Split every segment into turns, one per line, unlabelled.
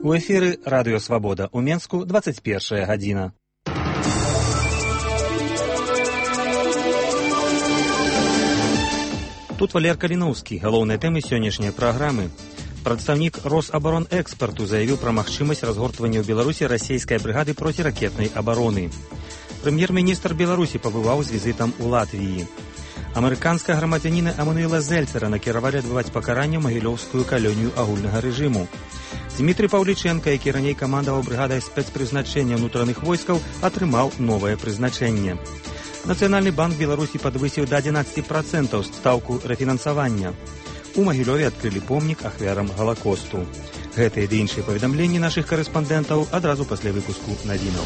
У эфіры Радыё Свабода. У Менску 21 гадзіна. Тут Валер Каліноўскі. Галоўныя тэмы сённяшняй праграмы. Прадстаўнік Росаборонэкспарту заявіў пра магчымасць разгортвання ў Беларусі расійскай брыгады проціракетнай абароны. Прэм'ер-міністр Беларусі пабываў з візітам у Латвіі. Амерыканская грамадзяніна Эмануэла Зельцера накіравалі адбываць пакаранне ў магілёўскую калонію агульнага рэжыму. Дмітрий Паўлічэнка, які раней камандаваў брыгадай спецпрызначэння ўнутраных войскаў, атрымаў новае прызначэнне. Нацыянальны банк Беларусі падвысіў да 11% стаўку рэфінансавання. У Магілёве адкрылі помнік ахвярам Галакосту. Гэтыя ды іншыя паведамленні нашых карэспандэнтаў адразу пасля выпуску навінаў.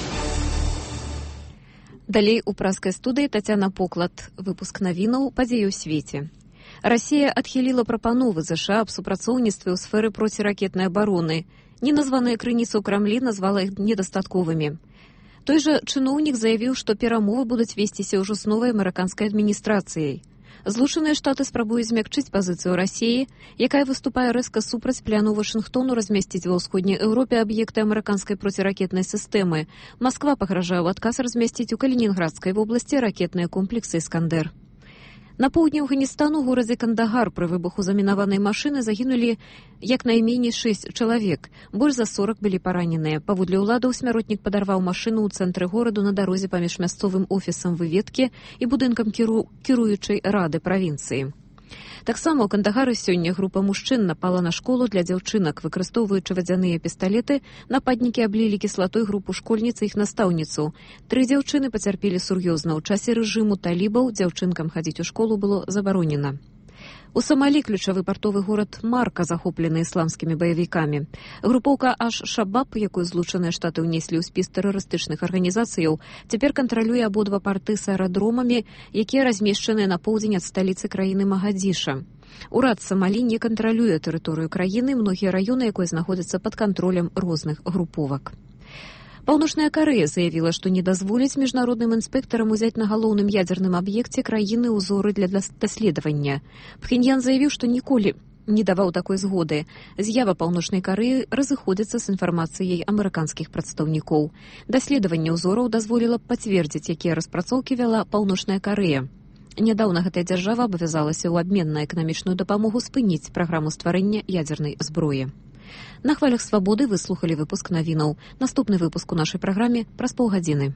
Далей у праскай студыі Тацяна Поклад. Выпуск навінаў «Падзеі ў свеце». Расія адхіліла прапановы ЗША аб супрацоўніцтве ў сферы проціракетнай абароны. Неназваныя крыніцы ў Крамлі назвала іх недастатковымі. Той жа чыноўнік заявіў, што перамовы будуць весціся ўжо з новай амерыканскай адміністрацыяй. Злучаныя Штаты спрабуюць змякчыць пазіцыю Расіі, якая выступае рэзка супраць пляну Вашынгтону размесціць ва ўсходняй Еўропе аб'екты амерыканскай проціракетнай сістэмы. Масква пагражае ў адказ размесціць у Калінінградскай вобласці ракетныя комплексы «Іскандер». На поўдні Афганістану, у горадзе Кандагар, пры выбуху замінаванай машыны загінулі як найменей 6 чалавек. Больш за 40 былі параненыя. Паводле ўладаў, смяротнік падарваў машыну ў цэнтры гораду на дарозе паміж мясцовым офісам выведкі і будынкам кіруючай рады правінцыі. Таксама ў Кандагары сёння група мужчын напала на школу для дзяўчынак. Выкарыстоўваючы вадзяныя пісталеты, нападнікі аблілі кіслатой групу школьніц і іх настаўніцу. 3 дзяўчыны пацярпелі сур'ёзна. У часе рэжыму талібаў дзяўчынкам хадзіць у школу было забаронена. У Сомалі ключавы партовы горад Марка захоплены ісламскімі баевікамі. Групоўка Аш-Шабаб, якую Злучаныя Штаты ўнеслі ў спіс тэрарыстычных арганізацыяў, цяпер кантралюе абодва парты з аэрадромамі, якія размешчаныя на поўдзень ад сталіцы краіны Магадзіша. Урад Сомалі не кантралюе тэрыторыю краіны, многія раёны якой знаходзяцца пад кантролем розных груповак. Паўночная Карэя заявіла, што не дазволіць міжнародным інспектарам узяць на галоўным ядзерным аб'екце краіны ўзоры для даследавання. Пхеньян заявіў, што ніколі не даваў такой згоды. З'ява Паўночнай Карэі разыходзіцца з інфармацыяй амерыканскіх прадстаўнікоў. Даследаванне ўзораў дазволіла пацвердзіць, якія распрацоўкі вяла Паўночная Карэя. Нядаўна гэтая дзяржава абавязалася ў абмен на эканамічную дапамогу спыніць праграму стварэння ядзернай зброі. На хвалях Свабоды вы слухалі выпуск навінаў. Наступны выпуск у нашай праграме праз паўгадзіны.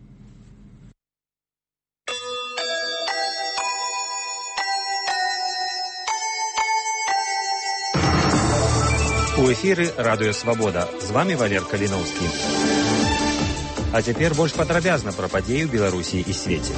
У эфіры Радыё Свабода. З вами Валер Каліноўскі. А цяпер больш падрабязна пра падзеі ў Беларусі і свеце.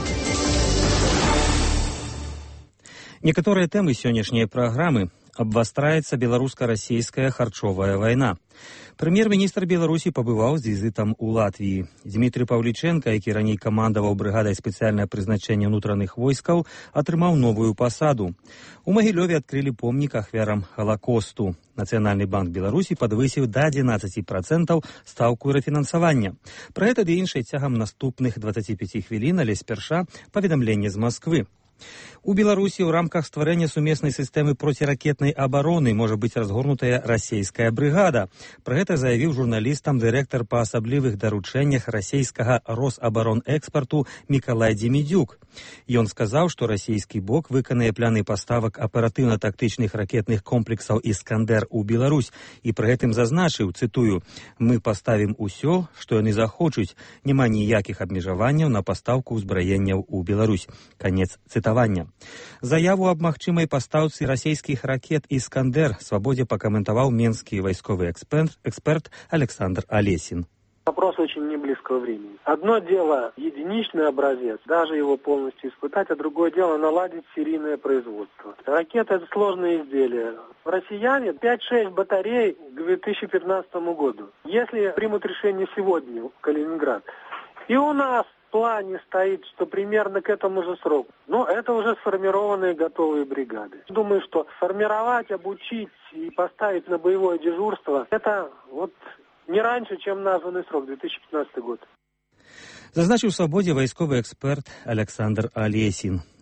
Некаторыя тэмы сённяшняй праграмы. Абвастраецца беларуска-расійская харчовая вайна. Прэм'ер-міністр Беларусі пабываў з візітам у Латвіі. Дмітрий Паўлічэнка, які раней камандаваў брыгадай спецыяльнае прызначэння ўнутраных войскаў, атрымаў новую пасаду. У Магілёве адкрылі помнік ахвярам Галакосту. Нацыянальны банк Беларусі падвысіў да 11% стаўку рэфінансавання. Пра гэта ды іншае цягам наступных 25 хвілін, але спярша паведамленне з Масквы. У Беларусі ў рамках стварэння сумеснай сістэмы проціракетнай абароны можа быць разгорнутая расійская брыгада. Пра гэта заявіў журналістам дырэктар па асаблівых даручэннях расійскага Росаборонэкспарту Мікалай Дзімідзюк. Ён сказаў, што расійскі бок выканае пляны паставак аператыўна-тактычных ракетных комплексаў «Іскандер» у Беларусь і пры гэтым зазначыў, цытую, «Мы паставім усё, што яны захочуць, няма ніякіх абмежаванняў на пастаўку ўзбраенняў у Беларусь». Канец цытавання. Заяву аб магчымай пастаўцы расійскіх ракет «Іскандер» Свабодзе пакаментаваў менскі вайсковы эксперт Александр Олесин.
Вопрос очень неблизкого времени. Одно дело единичный образец, даже его полностью испытать, а другое дело наладить серийное производство. Ракета — это сложное изделие. Россияне 5-6 батарей к 2015 году. Если примут решение сегодня в Калининград, и у нас в плане стоит, что примерно к этому же сроку. Но это уже сформированные готовые бригады. Думаю, что формировать, обучить и поставить на боевое дежурство, это вот не раньше, чем названный срок, 2015 год.
Зазначыў у Свабодзе вайсковы эксперт Александр Олесин.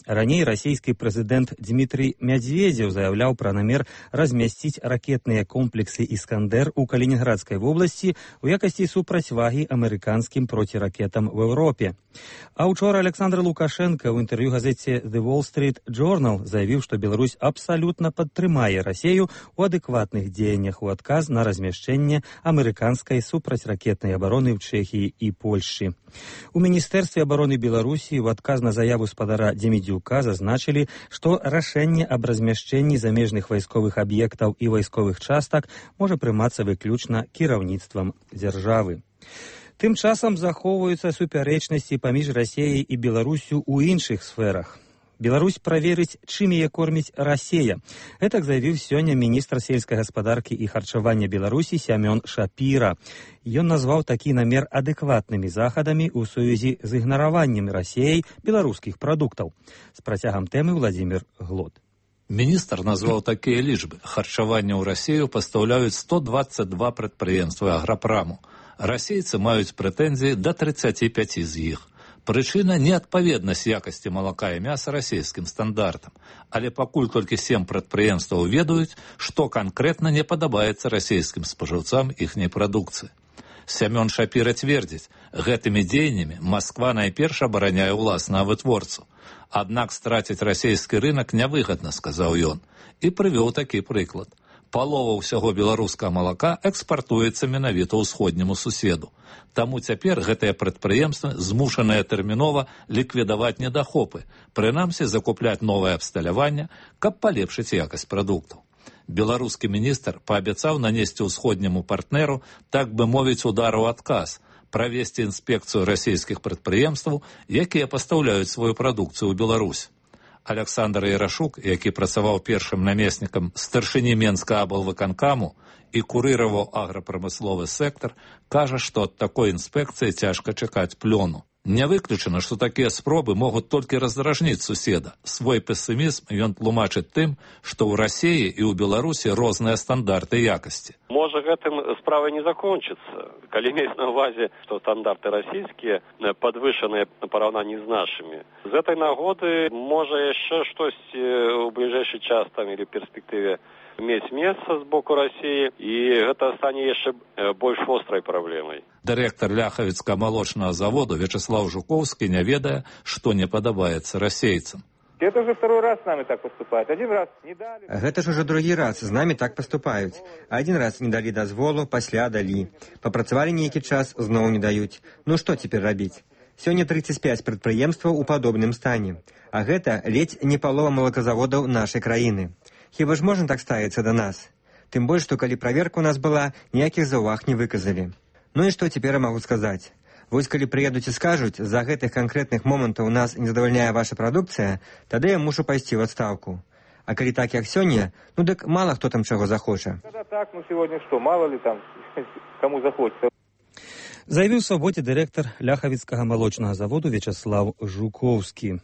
Раней расійскі прэзідэнт Дмітрый Медведзеў заяўляў пра намер размясціць ракетныя комплексы «Іскандер» у Калінінградскай вобласці ў якасці супрацьвагі амерыканскім проціракетам в Еўропе. А учора Александр Лукашенко ў інтэрв'ю газеце The Wall Street Journal заявіў, што Беларусь абсалютна падтрымае Расею у адэкватных дзеяннях у адказ на размяшчэнне амерыканскай супрацьракетнай абароны ў Чэхіі і Польшчы. У Міністэрстве абароны Беларусі ў адказ на заяву спадара Демідзюка зазначылі, што рашэнне аб размяшчэнні замежных вайсковых аб'ектаў і вайсковых частак можа прымацца выключна кіраўніцтвам дзяржавы. Тым часам захоўваюцца супярэчнасці паміж Расеяй і Беларусю ў іншых сферах. Беларусь праверыць, чым яе корміць Расея. Гэтак заявіў сёння міністр сельскай гаспадаркі і харчавання Беларусі Сямён Шапіра. Ён назваў такі намер адэкватнымі захадамі ў сувязі з ігнараваннем Расеяй беларускіх прадуктаў. З працягам тэмы Владзімір Глод.
Міністр назваў такія лічбы. Харчаванне ў Расею пастаўляюць 122 прадпрыемствы аграпраму. Расейцы маюць прэтэнзіі да 35 з іх. Прычына – неадпаведнасць якасці малака і мяса расійскім стандартам. Але пакуль толькі 7 прадпрыемстваў ведаюць, што канкрэтна не падабаецца расійскім спажыўцам іхняй прадукцыі. Сямён Шапіра цвердзіць, гэтымі дзеяннямі Масква найперш абараняе ўласнага вытворцу. Аднак страціць расійскі рынак нявыгадна, сказаў ён, і прывёў такі прыклад. Палова ўсяго беларускага малака экспартуецца менавіта ўсходняму суседу. Таму цяпер гэтыя прадпрыемствы змушаныя тэрмінова ліквідаваць недахопы, прынамсі закупляць новае абсталяванне, каб палепшыць якасць прадуктаў. Беларускі міністр паабяцаў нанесці ўсходняму партнеру, так бы мовіць, удар у адказ, правесці інспекцыю расійскіх прадпрыемстваў, якія пастаўляюць сваю прадукцыю ў Беларусь. Александр Ярашук, які працаваў першым намеснікам старшыні Менскага аблвыканкаму і курыраваў аграпрамысловы сектар, кажа, што ад такой інспекцыі цяжка чакаць плёну. Не выключана, што такія спробы могуць толькі раздражніць суседа. Свой песімізм ён тлумачыць тым, што ў Расіі і ў Беларусі розныя стандарты якасці.
Можа, гэтым справа не закончыцца, калі мець на ўвазе, што стандарты расійскія падвышаныя на параўнанні з нашымі. З гэтай нагоды можа яшчэ штосьці ў бліжэйшы час там или перспектыве мець месца з боку Расіі, і гэта стане яшчэ больш вострай праблемай.
Дырэктар Ляхавіцкага малочнага заводу Вячеслав Жуковскі не ведае, што не падабаецца расейцам.
Это уже второй раз с нами так поступают. Один раз не дали.
Гэта ж уже другі раз з намі так паступаюць. Один раз не далі дазволу, пасля далі. Папрацавалі нейкі час, зноў не даюць. Ну што цяпер рабіць? Сёння 35 прадпрыемстваў у падобным стане. А гэта ледзь не палова малаказаводаў нашай краіны. Хіба ж можна так ставіцца да нас? Тым больш, што калі праверка ў нас была, ніякіх заўваг не выказалі. Ну і што цяпер я магу сказаць? Вось калі прыедуць і скажуць, за гэтых канкрэтных момантаў у нас не задавальняе ваша прадукцыя, тады я мушу пайсці ў адстаўку. А калі так, як сёння, ну дык мала хто там чаго захоча.
Когда так, ну сегодня что, мало ли там, кому захочется.
Заявіў свабодзе дырэктар Ляхавіцкага малочнага заводу Вячеслав Жуковскі.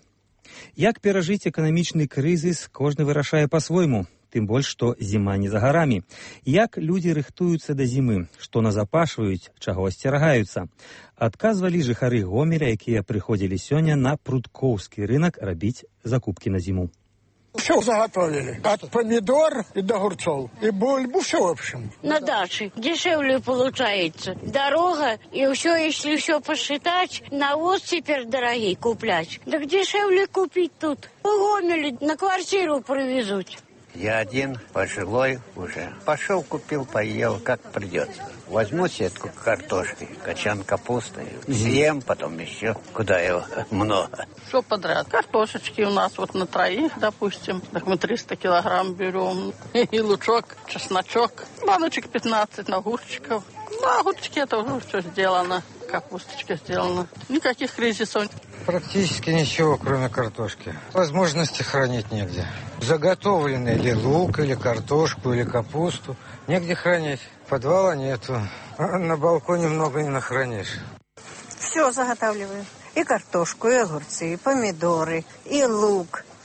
Як перажыць эканамічны крызіс, кожны вырашае па-свойму, тым больш, што зіма не за гарамі. Як людзі рыхтуюцца да зімы, што назапашваюць, чаго асцерагаюцца? Адказвалі жыхары Гомеля, якія прыходзілі сёння на Пруткоўскі рынак рабіць закупкі на зіму.
Все заготовили. От помидор и до огурцов. И бульбу, все в общем.
На даче дешевле получается. Дорога, и все, если все посчитать, навоз теперь дорогий куплять. Так дешевле купить тут. В Гомеле на квартиру привезут.
Я один, пожилой уже. Пошел, купил, поел, как придется. Возьму сетку картошки, качан капусты, съем, потом еще. Куда его много?
Все подряд. Картошечки у нас вот на троих, допустим. Так мы 300 килограмм берем. И лучок, чесночок. Баночек 15 огурчиков. На огурчики это уже все сделано. Капусточка сделана. Никаких кризисов.
Практически ничего, кроме картошки. Возможности хранить негде. Заготовленный или лук, или картошку, или капусту. Негде хранить. Подвала нету. А на балконе много не нахранишь.
Все заготавливаю. И картошку, и огурцы, и помидоры, и лук.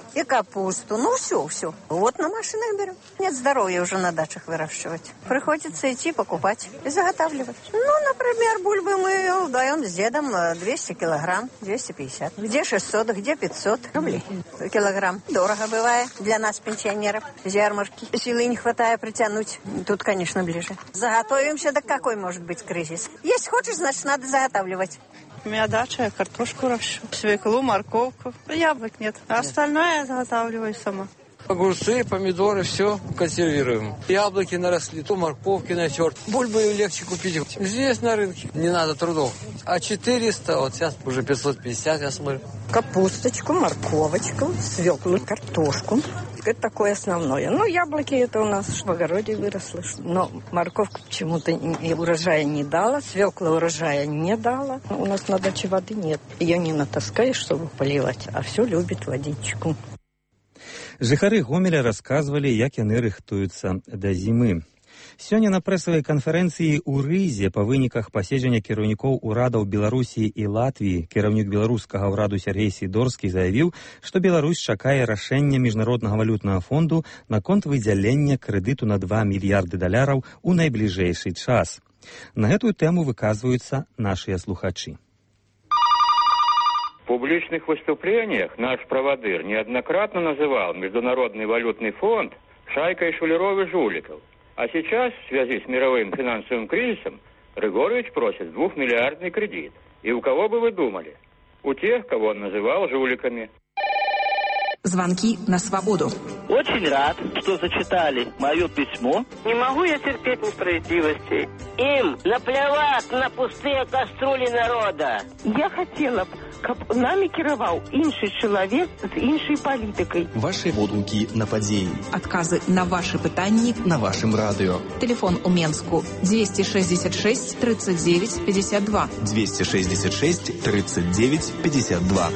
и капусту. Ну, все. Вот на машинах берем. Нет здоровья уже на дачах выращивать. Приходится идти покупать и заготавливать. Ну, например, бульбы мы даем с дедом 200 килограмм, 250. Где 600, где 500 рублей килограмм. Дорого бывает для нас, пенсионеров. Ярмарки. Силы не хватает притянуть. Тут, конечно, ближе. Заготовимся, да какой может быть кризис? Если хочешь, значит, надо заготавливать.
У меня дача, я картошку ращу, свеклу, морковку. Яблок нет. А остальное я заготавливаю сама.
Огурцы, помидоры, все консервируем. Яблоки наросли, то морковки натерт. Бульбы легче купить здесь на рынке. Не надо трудов. А 400, вот сейчас уже 550, я смотрю.
Капусточку, морковочку, свеклу, картошку. Это такое основное. Ну, яблоки это у нас в огороде выросло. Но морковка почему-то урожая не дала, свекла урожая не дала. У нас на даче воды нет. Ее не натаскаешь, чтобы поливать, а все любит водичку.
Жыхары Гомеля расказвалі, як яны рыхтуюцца да зімы. Сёння на прэсавай канферэнцыі ў Рызе па выніках паседжання кіраўнікоў урадаў Беларусі і Латвіі кіраўнік беларускага ўраду Сергей Сідорскі заявіў, што Беларусь чакае рашэння Міжнароднага валютнага фонду наконт выдзялення крэдыту на $2 мільярды у найбліжэйшы час. На гэтую тэму выказваюцца нашыя слухачы.
В публичных выступлениях наш проводыр неоднократно называл Международный валютный фонд шайкой шулеров и жуликов. А сейчас, в связи с мировым финансовым кризисом, Григорович просит 2-миллиардный кредит. И у кого бы вы думали? У тех, кого он называл жуликами.
Звонки на свободу.
Очень рад, что зачитали мое письмо. Не могу я терпеть несправедливости. Им наплевать на пустые кастрюли народа.
Я хотела б, каб нами кіраваў іншы чалавек з іншай палітыкай.
Ваши водгукі на падзеі.
Адказы на ваши пытанні
на вашым радыё.
Телефон у Менску 266 39 52.
266 39 52.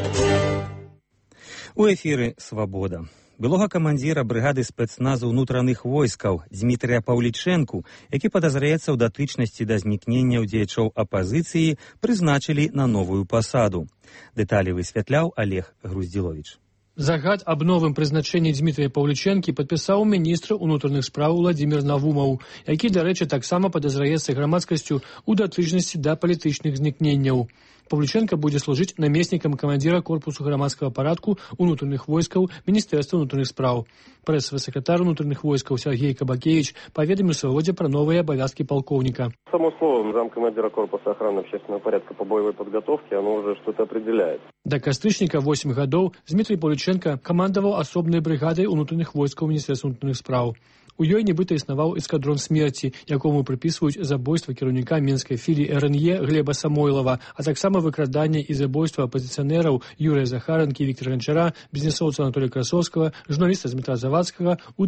У эфіры «Свабода». Былога камандзіра брыгады спецназу ўнутраных войскаў Дзмітрыя Паўлічэнку, які падазраецца ў датычнасці да знікнення дзеячоў апазіцыі, прызначылі на новую пасаду. Дэталі высвятляў Олег Груздзіловіч.
Загад аб новым прызначэнні Дзмітрыя Паўлічэнкі падпісаў міністр унутраных спраў Владзімір Навумаў, які, дарэчы, таксама падазраецца грамадскасцю ў датычнасці да палітычных знікненняў. Паўлічэнка будзе служыць намеснікам камандзіра корпусу грамадскага парадку унутраных войскаў Міністэрства унутраных спраў. Прэсавы сакратар унутраных войскаў Сергей Кабакевич паведаміў Свабодзе пра новыя абавязкі полковника.
Само слово замкомандира корпуса охраны общественного порядка по боевой подготовке, оно уже что-то определяет.
Да кастрычніка 8 гадоў Дзмітрый Паўлічэнка камандаваў асобнай брыгадай унутраных войскаў Міністэрства унутраных спраў. У ёй нібыта існаваў эскадрон смерці, якому прыпісваюць забойства кіраўніка менскай філіі РНЕ Глеба Самойлова, а таксама выкраданне і забойства апазіцыянераў Юрыя Захаранкі, Віктора Ганчара, бізнесоўца Анатолія Красоўскага, журналіста Дмітра Завадскага ў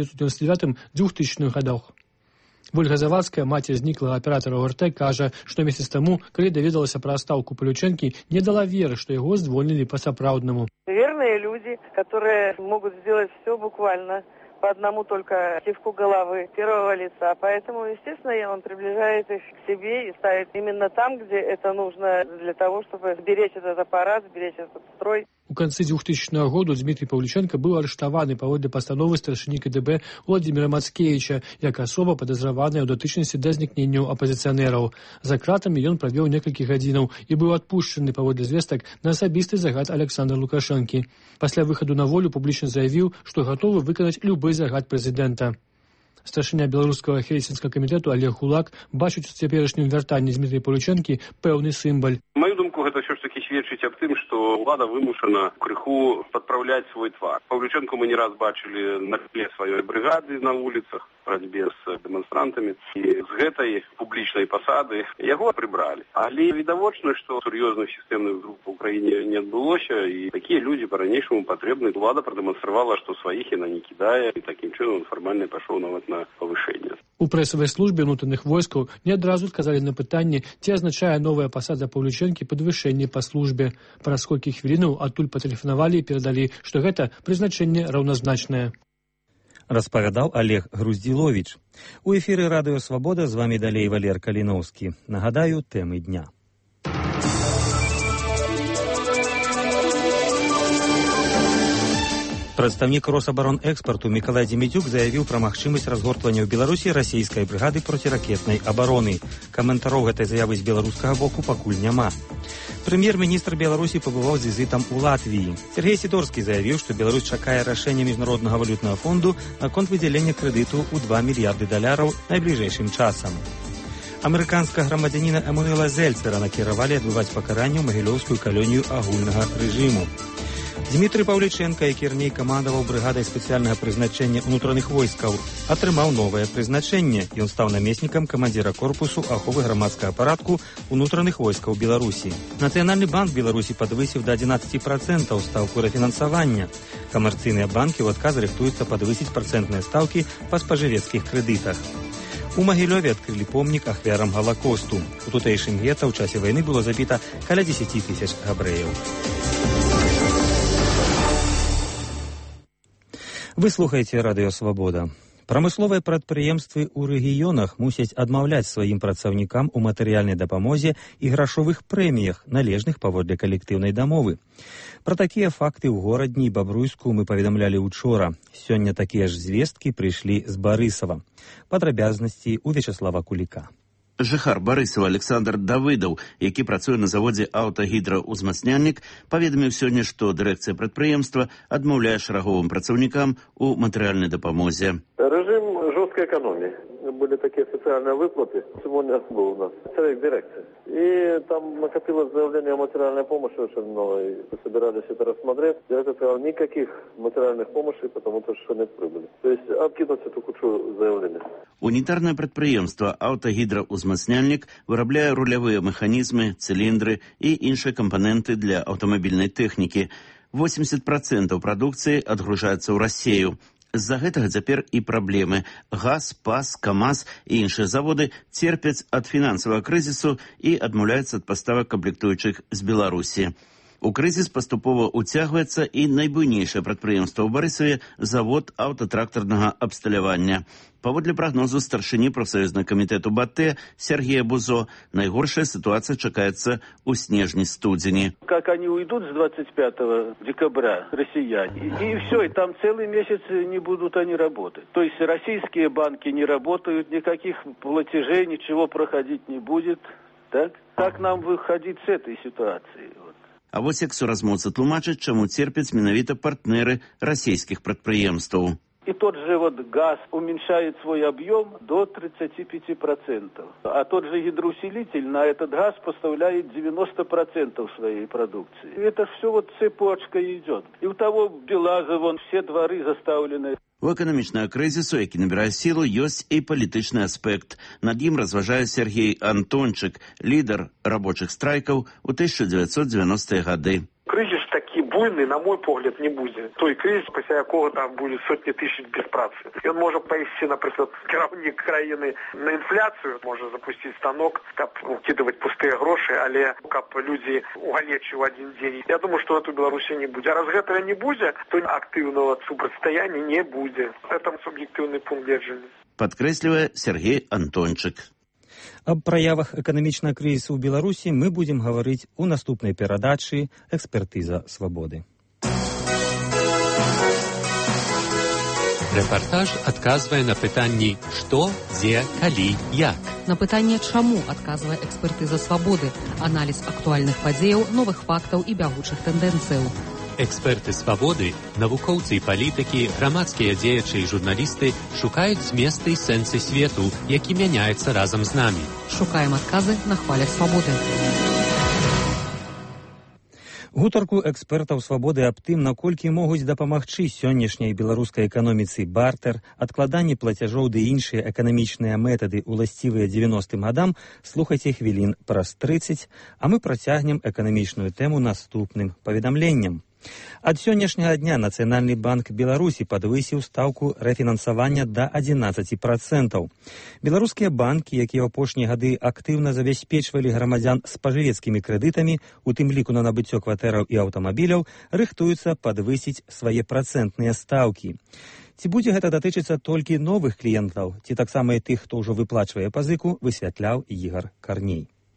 1999-2000 гадах. Вольга Завадская, маці зніклага аператара ОРТ, кажа, што месяц таму, калі даведалася пра адстаўку Паўлічэнкі, не дала веры, што яго звольнілі па-сапраўднаму.
Верные люди, которые могут сделать все буквально по одному только кивку головы первого лица. Поэтому, естественно, он приближает их к себе и ставит именно там, где это нужно для того, чтобы сберечь этот аппарат, сберечь этот строй.
У канцы 2000 году Дзмітрый Паўлічэнка быў арыштаваны паводле пастановы старшыні КДБ Владзіміра Мацкевіча як асоба падазраваная ў датычнасці да знікненняў апазіцыянераў. За кратамі ён правёў некалькі гадзінаў і быў адпушчаны паводле звестак на асабісты загад Александра Лукашэнкі. Пасля выхаду на волю публічна заявіў, што гатовы выканаць любы загад прэзідэнта. Старшыня беларускага хельсінскага камітэту Олег Гулак бачыць у цяперашнім вяртанні Дзмітрыя Паўлічэнкі пэўны сімвал.
Мою думку, гэта ўсё ж таки сведчыць аб тым, што ўлада вымушана крыху падпраўляць свой твар. Паўлічэнку мы не раз бачылі на тле сваёй брыгады на вуліцах, барацьбе з дэманстрантамі, і з гэтай публічнай пасады яго прыбралі. Але відавочна, што сур'ёзных сістэмных груп у краіне не адбылося, і такія людзі па-ранейшаму патрэбны. Улада прадэманстравала, што сваіх яна не кідае, і такім чынам фармальна пайшоў нават на павышэнне.
У прэсавай службе ўнутраных войскаў не адразу адказалі на пытанне, ці азначае новая пасада Паўлічэнкі падвышэнне па службе. Праз колькі хвілінаў адтуль патэлефанавалі і перадалі, што гэта прызначэнне раўназначнае.
Распавядаў Олег Груздзіловіч. У эфіры радыё «Свабода» з вамі далей Валер Каліноўскі. Нагадаю, тэмы дня. Прадстаўнік Росабаронэкспарту Мікалай Дземідзюк заявіў пра магчымасць разгортвання ў Беларусі расійскай брыгады проціракетнай абароны. Каментароў гэтай заявы з беларускага боку пакуль няма. Прэм'ер-міністр Беларусі пабываў з візітам у Латвіі. Сергей Сідорскі заявіў, што Беларусь чакае рашэння Міжнароднага валютнага фонду наконт выдзялення крэдыту ў $2 мільярды найбліжэйшым часам. Амерыканскага грамадзяніна Эмануэла Зельцера накіравалі адбываць пакаранне ў магілёўскую калонію агульнага рэжыму. Дмітрый Паўлічэнка, які раней камандаваў брыгадай спецыяльнага прызначэння ўнутраных войскаў, атрымаў новае прызначэнне. Ён стаў намеснікам камандзіра корпусу аховы грамадскага парадку ўнутраных войскаў Беларусі. Нацыянальны банк Беларусі падвысіў да 11% стаўку рэфінансавання. Камерцыйныя банкі ў адказ рыхтуюцца падвысіць працэнтныя стаўкі па спажывецкіх крэдытах. У Магілёве адкрылі помнік ахвярам Галакосту. У тутэйшым гета ў часе вайны было забіта каля 10 000 габрэяў. Вы слухаеце Радыё Свабода. Прамысловыя прадпрыемствы ў рэгіёнах мусяць адмаўляць сваім працаўнікам у матэрыяльнай дапамозе і грашовых прэміях, належных паводле калектыўнай дамовы. Пра такія факты ў горадні і Бабруйску мы паведамлялі учора. Сёння такія ж звесткі прыйшлі з Барысава. Падрабязнасці ў Вячаслава Куліка.
Жыхар Барысава Александр Давыдаў, які працуе на заводзе аўтагідраўзмацняльнік, паведаміў сёння, што дырэкцыя прадпрыемства адмаўляе шараговым працаўнікам у матэрыяльнай дапамозе.
Режим жесткой экономии. Были такие социальные выплаты. Сегодня был у нас человек дирекции. И там накопилось заявление о материальной помощи очень много. И собирались это рассмотреть. Директор сказал, никаких материальных помощи, потому что нет прибыли. То есть откинуть эту кучу заявлений.
Унітарнае прадпрыемства «Аўтагідраўзмацняльнік» вырабляе рулявыя механізмы, цыліндры і іншыя кампаненты для аўтамабільнай тэхнікі. 80% прадукцыі адгружаецца ў Расею. З-за гэтага цяпер і праблемы. ГАЗ, ПАЗ, КАМАЗ і іншыя заводы церпяць ад фінансавага крызісу і адмаўляюцца ад паставак камплектуючых з Беларусі. У крызіс паступова ўцягваецца і найбуйнейшае прадпрыемства ў Барысаве завод аўтатрактарнага абсталявання. Паводле прагнозу старшыні прафсаюзнага камітэту БАТЭ Сергея Бузо, найгоршая ситуация чакаецца ў снежні-студзені.
Как они уйдут с 25 декабря, россияне, и все, и там целый месяц не будут они работать. То есть российские банки не работают, никаких платежей, ничего проходить не будет. Так? Как нам выходить с этой ситуации?
А вось як суразмоўцы тлумачаць, чаму церпяць менавіта партнеры расійскіх прадпрыемстваў.
И тот же вот газ уменьшает свой объем до 35%. А тот же гидроусилитель на этот газ поставляет 90% своей продукции. И это все вот цепочкой идет. И у того Белаза, вон все дворы заставлены.
У эканамічнага крызісу, які набірае сілу, ёсць і палітычны аспект. Над ім разважае Сергей Антончык, лідар рабочых страйкаў у 1990-е гады.
Кризис такі буйный, на мой погляд, не будет. Той кризис, після якого там будет сотни тысяч без працы. И он может повести, например, керівник країни на інфляцію, може запустить станок, каб укидывать пустые гроши, але каб люди угалечі в один день. Я думаю, что это в Беларуси не будет. А раз этого не будет, то активного супрацьстояния не будет. Это субъективный пункт гледжання.
Падкрэслівае Сергей Антончык.
Аб праявах эканамічнага крызісу ў Беларусі мы будзем гаварыць у наступнай перадачы «Экспертыза свабоды».
Рэпартаж адказвае на пытанні «Што, дзе, калі, як?».
На пытанне «Чаму?» адказвае «Экспертыза свабоды», аналіз актуальных падзеяў, новых фактаў і бягучых тэндэнцыяў.
Эксперты свабоды, навукоўцы і палітыкі, грамадскія дзеячы і журналісты шукаюць зместы і сэнсы свету, які мяняецца разам з намі.
Шукаем адказы на хвалях свабоды.
Гутарку экспертаў свабоды аб тым, наколькі могуць дапамагчы сённяшняй беларускай эканоміцы бартэр, адкладанне плацяжоў ды іншыя эканамічныя метады уласцівыя 90-м гадам, слухайце хвілін праз 30, а мы працягнем эканамічную тэму наступным паведамленнем. Ад сённяшняга дня Нацыянальны банк Беларусі падвысіў стаўку рэфінансавання да 11%. Беларускія банкі, якія ў апошнія гады актыўна забяспечвалі грамадзян спажывецкімі крэдытамі, у тым ліку на набыццё кватэраў і аўтамабіляў, рыхтуюцца падвысіць свае працэнтныя стаўкі. Ці будзе гэта датычыцца толькі новых кліентаў, ці таксама і тых, хто ўжо выплачвае пазыку, высвятляў Ігар Карней.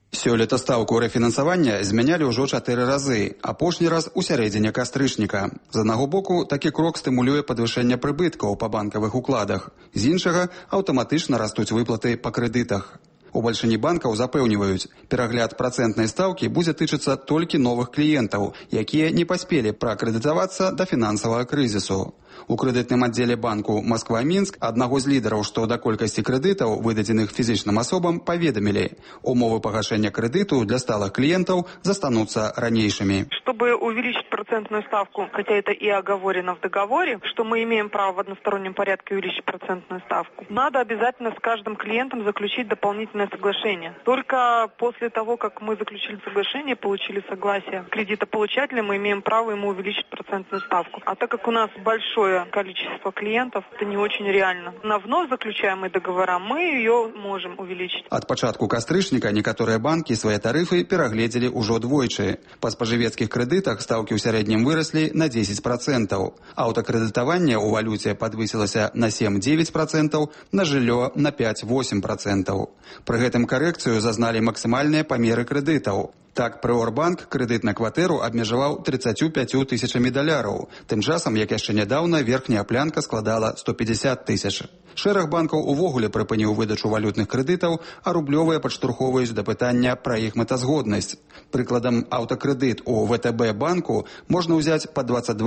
Сёлета стаўку рэфінансавання змянялі ўжо 4 разы, апошні раз у сярэдзіне кастрычніка. З аднаго боку, такі крок стымулюе падвышэнне прыбыткаў па банкавых укладах. З іншага, аўтаматычна растуць выплаты па крэдытах. У бальшыні банкаў запэўніваюць, перагляд працэнтнай стаўкі будзе тычыцца толькі новых кліентаў, якія не паспелі праакрэдытавацца да фінансавага крызісу. У крэдытным аддзеле банку Москва-Мінск аднаго з лідараў, што да колькасці крэдытаў, выдадзеных фізічным асобам, паведамілі, умовы пагашэння крэдыту для сталых клиентов застанутся ранейшими.
Чтобы увеличить процентную ставку, хотя это и оговорено в договоре, что мы имеем право в одностороннем порядке увеличить процентную ставку, надо обязательно с каждым клиентом заключить дополнительное соглашение. Только после того, как мы заключили соглашение, получили согласие кредитополучателя, мы имеем право ему увеличить процентную ставку. А так как у нас большое количество клиентов, это не очень реально. На вновь заключаемые договора мы ее можем увеличить.
От пачатку кастрычніка некаторыя банкі свае тарыфы перагледзелі ўжо двойчы. Па спажывецкіх крэдытах стаўкі ў сярэднім выраслі на 10%. Аўтакрэдытаванне ў валюце падвысілася на 7-9%, на жыллё на 5-8%. Пры гэтым карэкцыю зазналі максімальныя памеры крэдытаў. Так, Прыорбанк крэдыт на кватэру абмежаваў 35 тысячамі даляраў. Тым часам, як яшчэ нядаўна, верхняя планка складала 150 тысяч. Шэраг банкаў увогуле прыпыніў выдачу валютных крэдытаў, а рублёвыя падштурхоўваюць да пытання пра іх мэтазгоднасць. Прыкладам, аўтакрэдыт у ВТБ банку можна ўзяць па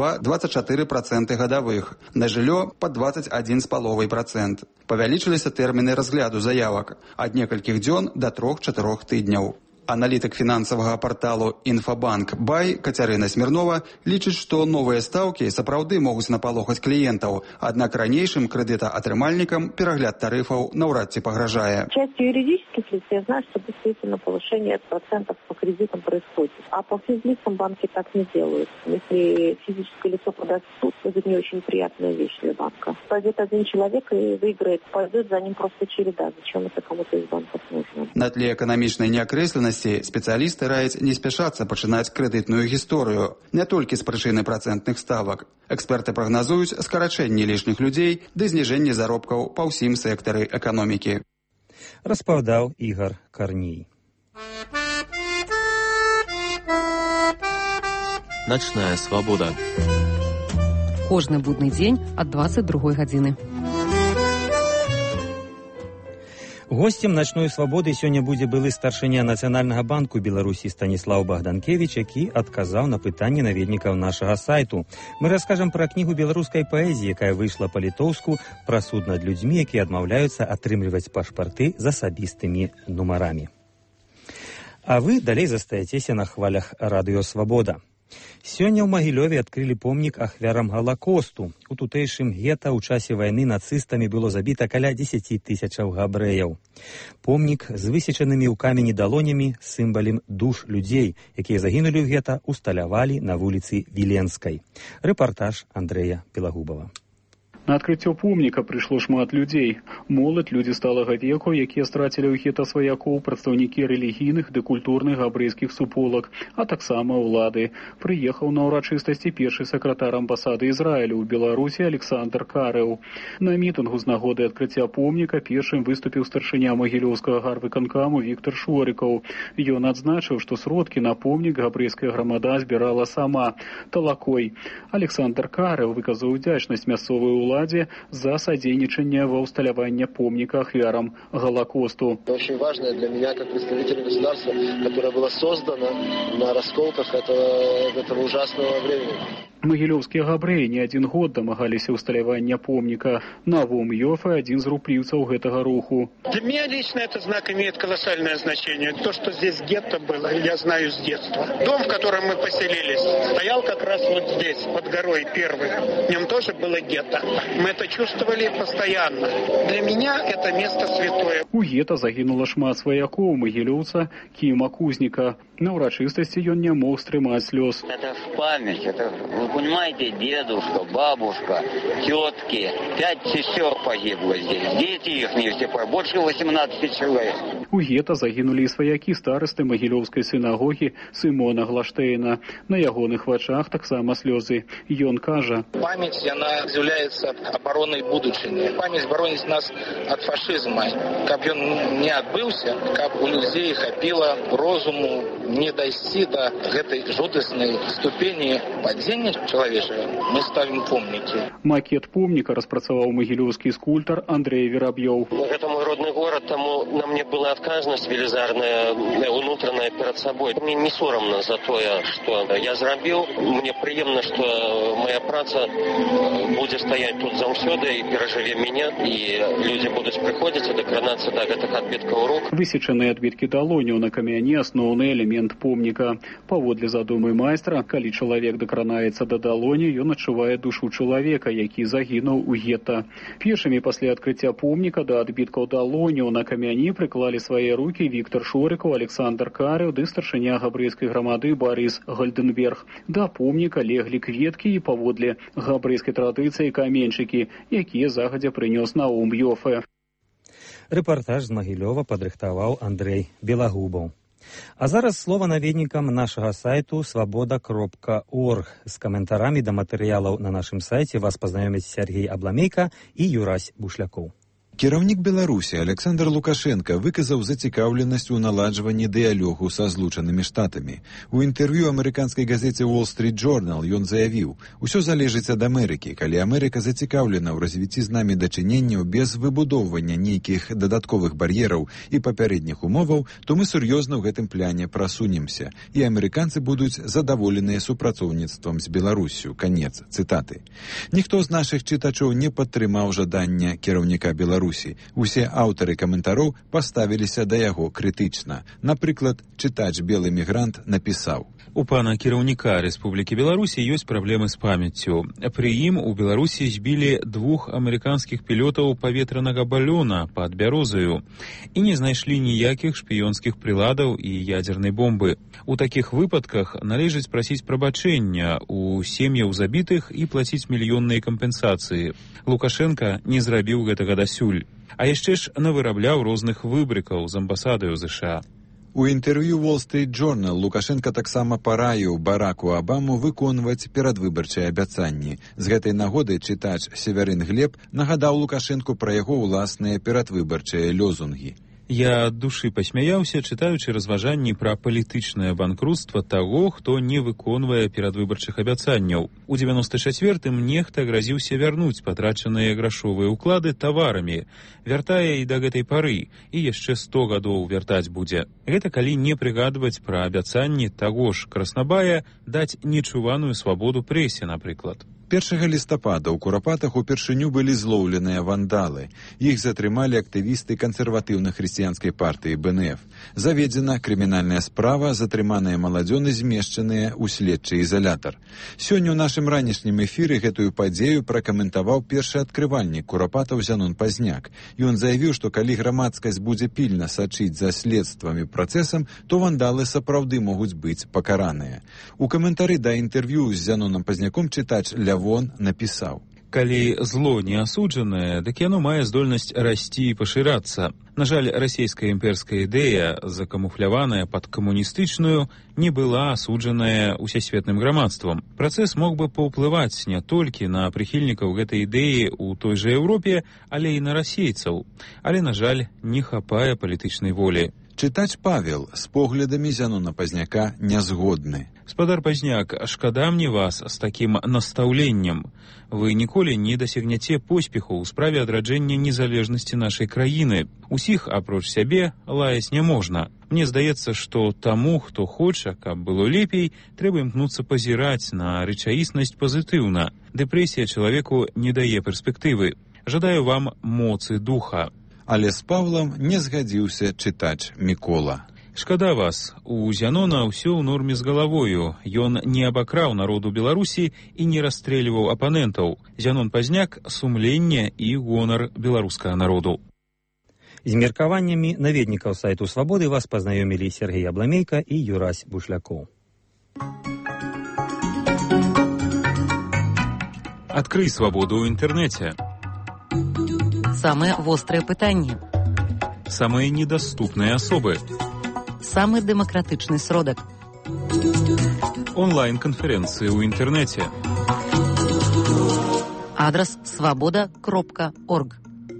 22-24% гадавых, на жыллё па 21,5%. Павялічыліся тэрміны разгляду заявак ад некалькіх дзён да 3-4 тыдняў. Аналітык фінансавага парталу «Інфабанк Бай» Кацярына Смірнова лічыць, што новыя стаўкі сапраўды могуць напалохаць кліентаў, аднак ранейшым крэдытаатрымальнікам перагляд тарыфаў наўрад ці пагражае.
Частью юридических лиц я знаю, что действительно повышение процентов по кредитам происходит. А по физлицам банки так не делают. Если физическое лицо подаст в суд, это не очень приятная вещь для банка. Пойдет один человек и выиграет, пойдет за ним просто череда. Зачем это кому-то из банков нужно?
На тле эканамічнай неакрэсленасці спецыялісты раяць не спяшацца пачынаць крэдытную гісторыю, не толькі з прычыны працэнтных ставак. Эксперты прагназуюць скарачэнне лішніх людзей ды зніжэнне заробкаў па ўсім сектары эканомікі.
Распаўдаў Ігор Карній.
Начная свабода.
Кожны будны дзень ад 22 гадзіны.
Гостем начной свабоды сёння будзе былы старшыня Нацыянальнага банку Беларусі Станіслаў Багданкевіч, які адказаў на пытанні наведнікаў нашага сайту. Мы раскажам пра кнігу беларускай паэзіі, якая выйшла па-літоўску, пра суд над людзьмі, якія адмаўляюцца атрымліваць пашпарты з асабістымі нумарамі. А вы далей застаецеся на хвалях радыё «Свабода». Сёння ў Магілёве адкрылі помнік ахвярам Галакосту. У тутэйшым гета ў часе вайны нацыстамі было забіта каля 10 тысячаў габрэяў. Помнік з высечанымі ў камені далонямі сімвалем душ людзей, якія загінулі ў гета, усталявалі на вуліцы Віленскай. Рэпартаж Андрэя Белагубова.
На адкрыццё помніка прыйшло шмат людзей. Моладзь, людзі сталага веку, якія страцілі ў гета сваякоў, прадстаўнікі рэлігійных ды культурных габрэйскіх суполак, а таксама ўлады. Прыехаў на ўрачыстасці першы сакратар амбасады Ізраілю ў Беларусі Александр Карэў. На мітынгу з нагоды адкрыцця помніка першым выступіў старшыня Магілёўскага гарвыканкаму Віктор Шорыкаў. Ён адзначыў, што сродкі на помнік габрэйская грамада збірала сама, талакой. Александр Карэў выказаў удзячнасць мясцовай уладзе за содейничание во усталявании помника ахвярам Голокосту.
Это очень важно для меня, как представителя государства, которое было создано на расколках этого ужасного времени.
Магілёўскія габрэі не один год дамагаліся усталявання помніка. Навум Йофа один з руплівцаў гэтага руху.
Для меня лично этот знак имеет колоссальное значение. То, что здесь гетто было, я знаю с детства. Дом, в котором мы поселились, стоял как раз вот здесь, под горой первый. В нем тоже было гетто. Мы это чувствовали постоянно. Для меня это место святое.
У гетто загінула шмат сваякоў магілёўца Кіма Кузніка. На ўрачыстасці ён не мог стрымаць слёз.
Это в память, вы понимаете, дедушка, бабушка, тетки, 5 сестер погибло здесь, дети их не все, больше 18 человек.
У гета загінулі і сваякі старасты магілёўскай сінагогі Сымона Глаштейна. На ягоных вачах таксама слёзы. Ён кажа:
памяць, яна з'яўляецца абаронай будучыні. Памяць бароніць нас ад фашызма. Каб ён не адбыўся, каб у людзей хапіла розуму не дайсці да гэтай жудаснай ступені падзення чалавечага, мы ставім помнікі.
Макет помніка распрацаваў магілёўскі скульптар Андрей Вераб'ёў.
Это мой родный город, тому на мне была отказность велизарная, внутренняя перед собой. Мне не соромно за то, что я зрабіў. Мне приемно, что моя праца будет стоять тут заўсёды и переживе меня, и люди будут приходить и докранацца до гэтых адбіткаў рук.
Высечаныя адбіткі далоняў на камяне асноўны элемент помніка. Паводле задумы майстра, калі чалавек дакранаецца да далоні, ён адчувае душу чалавека, які загінуў у гета. Першымі пасля адкрыцця помніка да адбіткаў далоняў на камяні прыклалі свае рукі Віктор Шорыкаў, Александр Карыў ды старшыня габрэйскай грамады Барыс Гальденберг. Да помніка леглі кветкі і паводле габрэйскай традыцыі каменьчыкі, якія загадзя прынёс Наум Ёфе.
Рэпартаж з Магілёва падрыхтаваў Андрей Белагубаў. А зараз слова наведнікам нашага сайту свабода.орг. З каментарамі да матэрыялаў на нашым сайце вас пазнаёмяць Сергей Абламейка і Юрась Бушлякоў.
Кіраўнік Беларусі Александр Лукашенко выказаў зацікаўленасць у наладжванні дыялогу са Злучанымі Штатамі. У інтэрв'ю амерыканскай газеце Wall Street Journal ён заявіў: «Усё залежыць ад Амерыкі. Калі Амерыка зацікаўлена ў развіцці з намі дачыненняў без выбудоўвання нейкіх дадатковых бар'ераў і папярэдніх умоваў, то мы сур'ёзна ў гэтым пляне прасунемся, і амерыканцы будуць задаволеныя супрацоўніцтвам з Беларуссю». Канец цытаты. Ніхто з нашых чытачоў не падтрымаў жадання кіраўніка Беларусі. Усе аўтары каментароў паставіліся да яго крытычна. Напрыклад, чытач «Белы мігрант» напісаў:
«У пана кіраўніка Рэспублікі Беларусі ёсць праблемы з памяццю. Пры ім у Беларусі збілі 2 амерыканскіх пілётаў паветранага балёна пад Бярозаю і не знайшлі ніякіх шпіёнскіх прыладаў і ядзернай бомбы. У такіх выпадках належыць прасіць прабачэння у сем'яў забітых і плаціць мільённыя кампенсацыі. Лукашенка не зрабіў гэтага дасюль. А яшчэ ж навырабляў розных выбрыкаў з амбасадаю ЗША».
У інтэрв'ю Wall Street Journal Лукашенко таксама параіў Бараку Абаму выконваць перадвыбарчыя абяцанні. З гэтай нагоды чытач Северын Глеб нагадаў Лукашенку пра яго ўласныя перадвыбарчыя лёзунгі.
Я ад душы пасмяяўся, чытаючы разважанні пра палітычнае банкруцтва таго, хто не выконвае перадвыбарчых абяцанняў. У 94-м нехта гразіўся вярнуць патрачаныя грашовыя ўклады таварамі, вяртае і да гэтай пары, і яшчэ 100 гадоў вяртаць будзе. Гэта калі не прыгадваць пра абяцанні таго ж Краснабая даць нечуваную свабоду прэсе, напрыклад.
1 лістапада ў Курапатах упершыню былі злоўленыя вандалы. Іх затрымалі актывісты кансерватыўна-хрысціянскай партыі БНФ. Заведзена крымінальная справа, затрыманыя маладзёны змешчаныя ў следчы ізалятар. Сёння ў нашым ранішнім эфіры гэтую падзею пракаментаваў першы адкрывальнік Курапатаў Зянон Пазняк. Ён заявіў, што калі грамадскасць будзе пільна сачыць за следствам і працэсам, то вандалы сапраўды могуць быць пакараныя. У каментары да інтэрв'ю з Зяноном Пазняком чытач Лявон напісаў:
«Калі зло не асуджанае, дык яно мае здольнасць расці і пашырацца. На жаль, расійская імперская ідэя, закамуфляваная пад камуністычную, не была асуджаная усесветным грамадствам. Працэс мог бы паўплываць не толькі на прыхільнікаў гэтай ідэі ў той жа Еўропе, але і на расейцаў. Але, на жаль, не хапае палітычнай волі».
Чытач Павел з поглядамі Зянона Пазняка нязгодны.
«Спадар Пазняк, шкада мне вас з такім настаўленнем. Вы ніколі не дасягняце поспеху ў справе адраджэння незалежнасці нашай краіны. Усіх, апроч сябе, лаяць не можна. Мне здаецца, што таму, хто хоча, каб было лепей, трэба імкнуцца пазіраць на рэчаіснасць пазітыўна. Дэпрэсія чалавеку не дае перспектывы. Жадаю вам моцы духа».
Але з Павлам не згадзіўся чытач Мікола.
«Шкада вас, у Зянона ўсё ў норме з галавою. Ён не абакраў народу Беларусі і не расстрэльваў апанентаў. Зянон Пазняк – сумленне і гонар беларускага народу».
З меркаваннямі наведнікаў сайту «Свабоды» вас пазнаёмілі Сергей Абламейка і Юрась Бушлякоў.
Адкрый свабоду ў інтэрнэце.
Самыя вострыя пытанні.
Самыя недаступныя асобы.
Самы дэмакратычны сродак.
Онлайн-канферэнцыі ў інтэрнэце.
Адрас свабода.орг.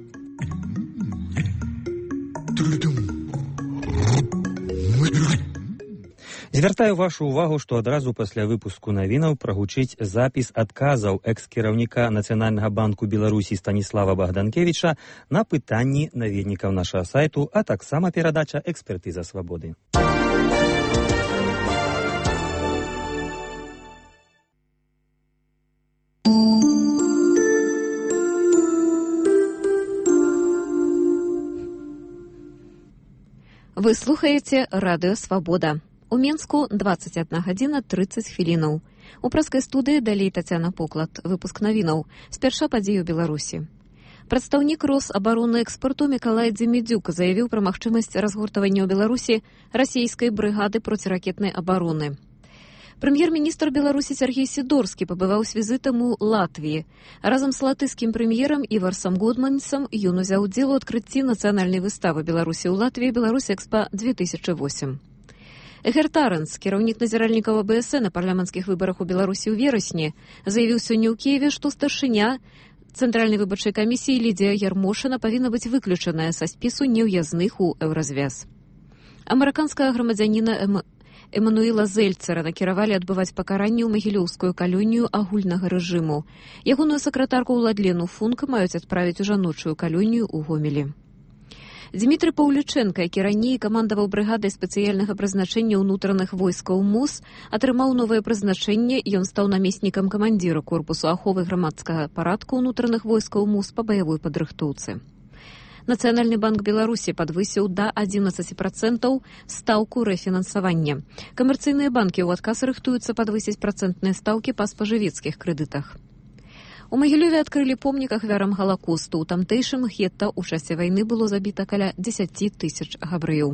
Звяртаю вашу увагу, што адразу пасля выпуску навінаў прагучыць запіс адказаў экс-кіраўніка Нацыянальнага банку Беларусі Станіслава Богданкевіча на пытанні наведнікаў нашага сайту, а таксама перадача «Экспертыза свабоды».
Вы слухаеце радыё «Свабода». У Менску 21 гадзіна 30 хвілінаў. У праскай студыі далей Тацяна Поклад. Выпуск навінаў. Спярша падзеі ў Беларусі. Прадстаўнік Росабаронэкспарту Мікалай Дземідзюк заявіў пра магчымасць разгортавання ў Беларусі расійскай брыгады проціракетнай абароны. Прэм'ер-міністр Беларусі Сергей Сідорскі пабываў з візітам у Латвіі. Разам з латышскім прэм'ерам Іварсам Гудманісам ён узяў удзел у адкрыцці нацыянальнай выставы Беларусі ў Латвіі «Беларусь-Экспа-2008». Эгер Таранс, кіраўнік назіральнікаў АБС на парламенцкіх выбарах у Беларусі ў верасні, заявіў сёння ў Киеве, што старшыня Цэнтральнай выбарчай камісіі Лідія Ярмошына павінна быць выключаная са спісу неўязных у еўразвяз. Амерыканскага грамадзяніна Эмануіла Зельцера накіравалі адбываць пакаранне ў магілёўскую калонію агульнага рэжыму. Ягоную сакратарку Ўладлену Функ маюць адправіць у жаночую калонію ў Гомелі. Дмітрый Паўлічэнка, які раней камандаваў брыгадай спецыяльнага прызначэння ўнутраных войскаў МУС, атрымаў новае прызначэнне, ён стаў намеснікам камандзіра корпусу аховы грамадскага парадку ўнутраных войскаў МУС па баявой падрыхтоўцы. Нацыянальны банк Беларусі падвысіў да 11% стаўку рэфінансавання. Камерцыйныя банкі ў адказ рыхтуюцца падвысіць працэнтныя стаўкі па спажывецкіх крэдытах. У Магілёве адкрылі помнік ахвярам Галакосту. У тамтэйшым гетта ў часе вайны было забіта каля 10 000 габрэяў.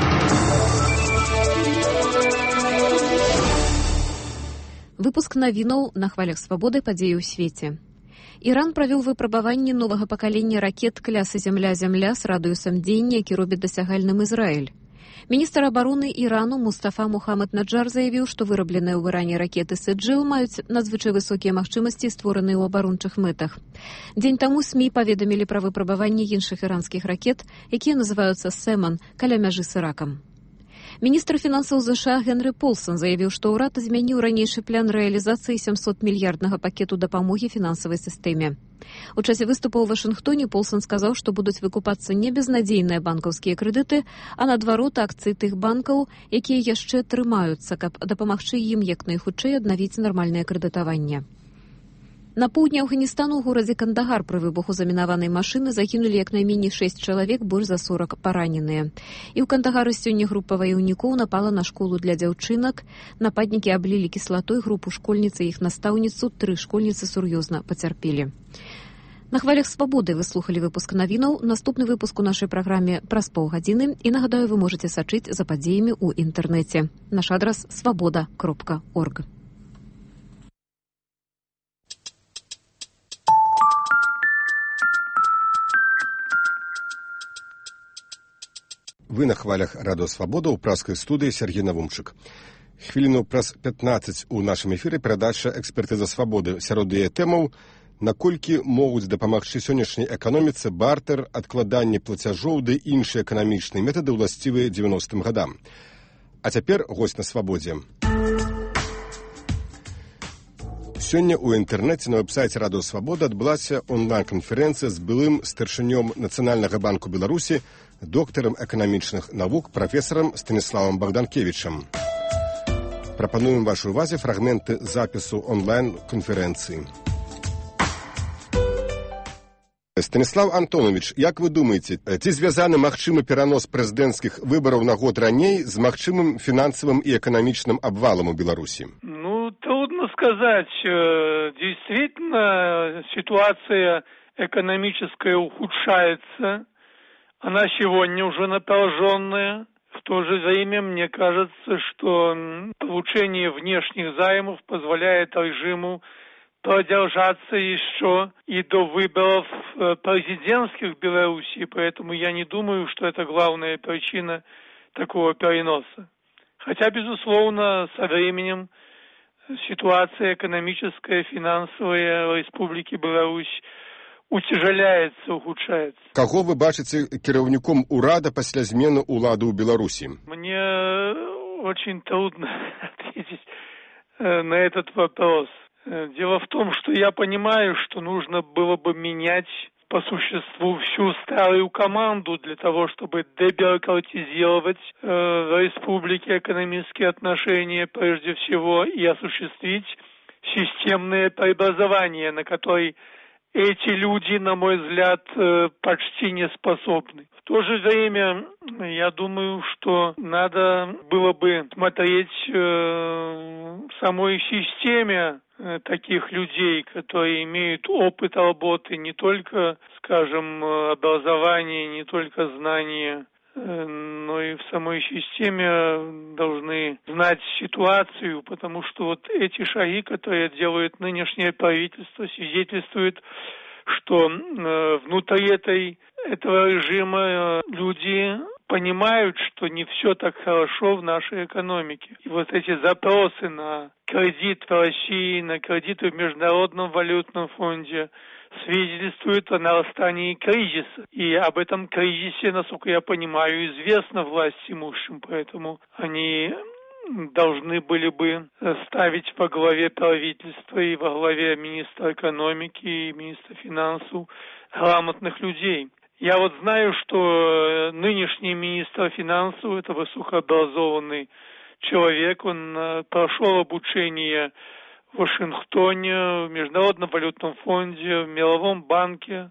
Выпуск навінаў на хвалях свабоды падзеі ў свеце. Іран правёў выпрабаванне новага пакалення ракет клясы «Зямля-Зямля» з радыусам дзеяння, які робіць дасягальным Ізраіль. Міністр абароны Ірану Мустафа Мухаммад Наджар заявіў, што вырабленыя ў Іране ракеты «Сэджэу» маюць надзвычай высокія магчымасці, створаныя ў абарончых мэтах. Дзень таму СМІ паведамілі пра выпрабаванне іншых іранскіх ракет, якія называюцца «Сэман», каля мяжы з Іракам. Міністр фінансаў США Генры Полсон заявіў, што ўрад змяніў ранейшы план рэалізацыі 700-мільярднага пакету дапамогі фінансавай сістэме. У часе выступу ў Вашынгтоне Полсон сказаў, што будуць выкупацца не безнадзейныя банкаўскія крэдыты, а наадварот акцыі тых банкаў, якія яшчэ трымаюцца, каб дапамагчы ім як найхутчэй аднавіць нармальнае крэдытаванне. На поўдні Афганістану ў горадзе Кандагар пры выбуху замінаванай машыны загінулі як найменей 6 чалавек, больш за 40 параненыя. І ў Кандагары сёння група ваяўнікоў напала на школу для дзяўчынак. Нападнікі аблілі кіслатой групу школьніцы і іх настаўніцу. 3 школьніцы сур'ёзна пацярпелі. На хвалях свабоды вы слухалі выпуск навінаў. Наступны выпуск у нашай праграме праз паўгадзіны. І нагадаю, вы можаце сачыць за падзеямі ў інтэрнэце. Наш адрас свабода.орг.
Вы на хвалях радыё «Свабода» ў праскай студыі Сергей Навумчык. Хвіліну праз 15 у нашым эфіры перадача «Экспертыза свабоды». Сярод яе тэмаў, наколькі могуць дапамагчы сённяшняй эканоміцы бартэр, адкладанне плацяжоў ды іншыя эканамічныя метады ўласцівыя 90-м гадам. А цяпер госць на свабодзе. Сёння ў інтэрнэце на вэб-сайце радыё «Свабода» адбылася онлайн-канферэнцыя з былым старшынём Нацыянальнага банку Беларусі, доктарам эканамічных навук, прафесарам Станіславам Богданкевічам. Прапануем вашай увазе фрагменты запісу онлайн-канферэнцыі. Станіслав Антонович, як вы думаеце, ці звязаны магчымы перанос прэзідэнцкіх выбараў на год раней з магчымым фінансавым і эканамічным абвалам у Беларусі?
Трудно сказать. Действительно, ситуация экономическая ухудшается. она сегодня уже напряженная. В то же время мне кажется, что получение внешних займов позволяет режиму продержаться еще и до выборов президентских в Беларуси, поэтому я не думаю, что это главная причина такого переноса. Хотя, безусловно, со временем ситуация экономическая, финансовая в Республике Беларусь уцяжаляецца, ухудшаецца.
Каго вы бачыце кіраўніком урада пасля змены ўлады ў Беларусі?
Мне очень трудно ответить на этот вопрос. Дело в том, что я понимаю, что нужно было бы менять по существу всю старую команду для того, чтобы дебюрократизировать в республике экономические отношения прежде всего и осуществить системное преобразование, на которое эти люди, на мой взгляд, почти не способны. В то же время, я думаю, что надо было бы смотреть в самой системе таких людей, которые имеют опыт работы, не только, скажем, образование, не только знания, но и в самой системе должны знать ситуацию, потому что вот эти шаги, которые делает нынешнее правительство, свидетельствуют, что внутри этого режима люди понимают, что не все так хорошо в нашей экономике. И вот эти запросы на кредит в России, на кредиты в Международном валютном фонде свидетельствуют о нарастании кризиса. И об этом кризисе, насколько я понимаю, известно власть имущим, поэтому они должны были бы ставить во главе правительства и во главе министра экономики и министра финансов грамотных людей. Я вот знаю, что нынешний министр финансов – это высокообразованный человек, он прошел обучение в Вашингтоне, в Международном валютном фонде, в Мировом банке.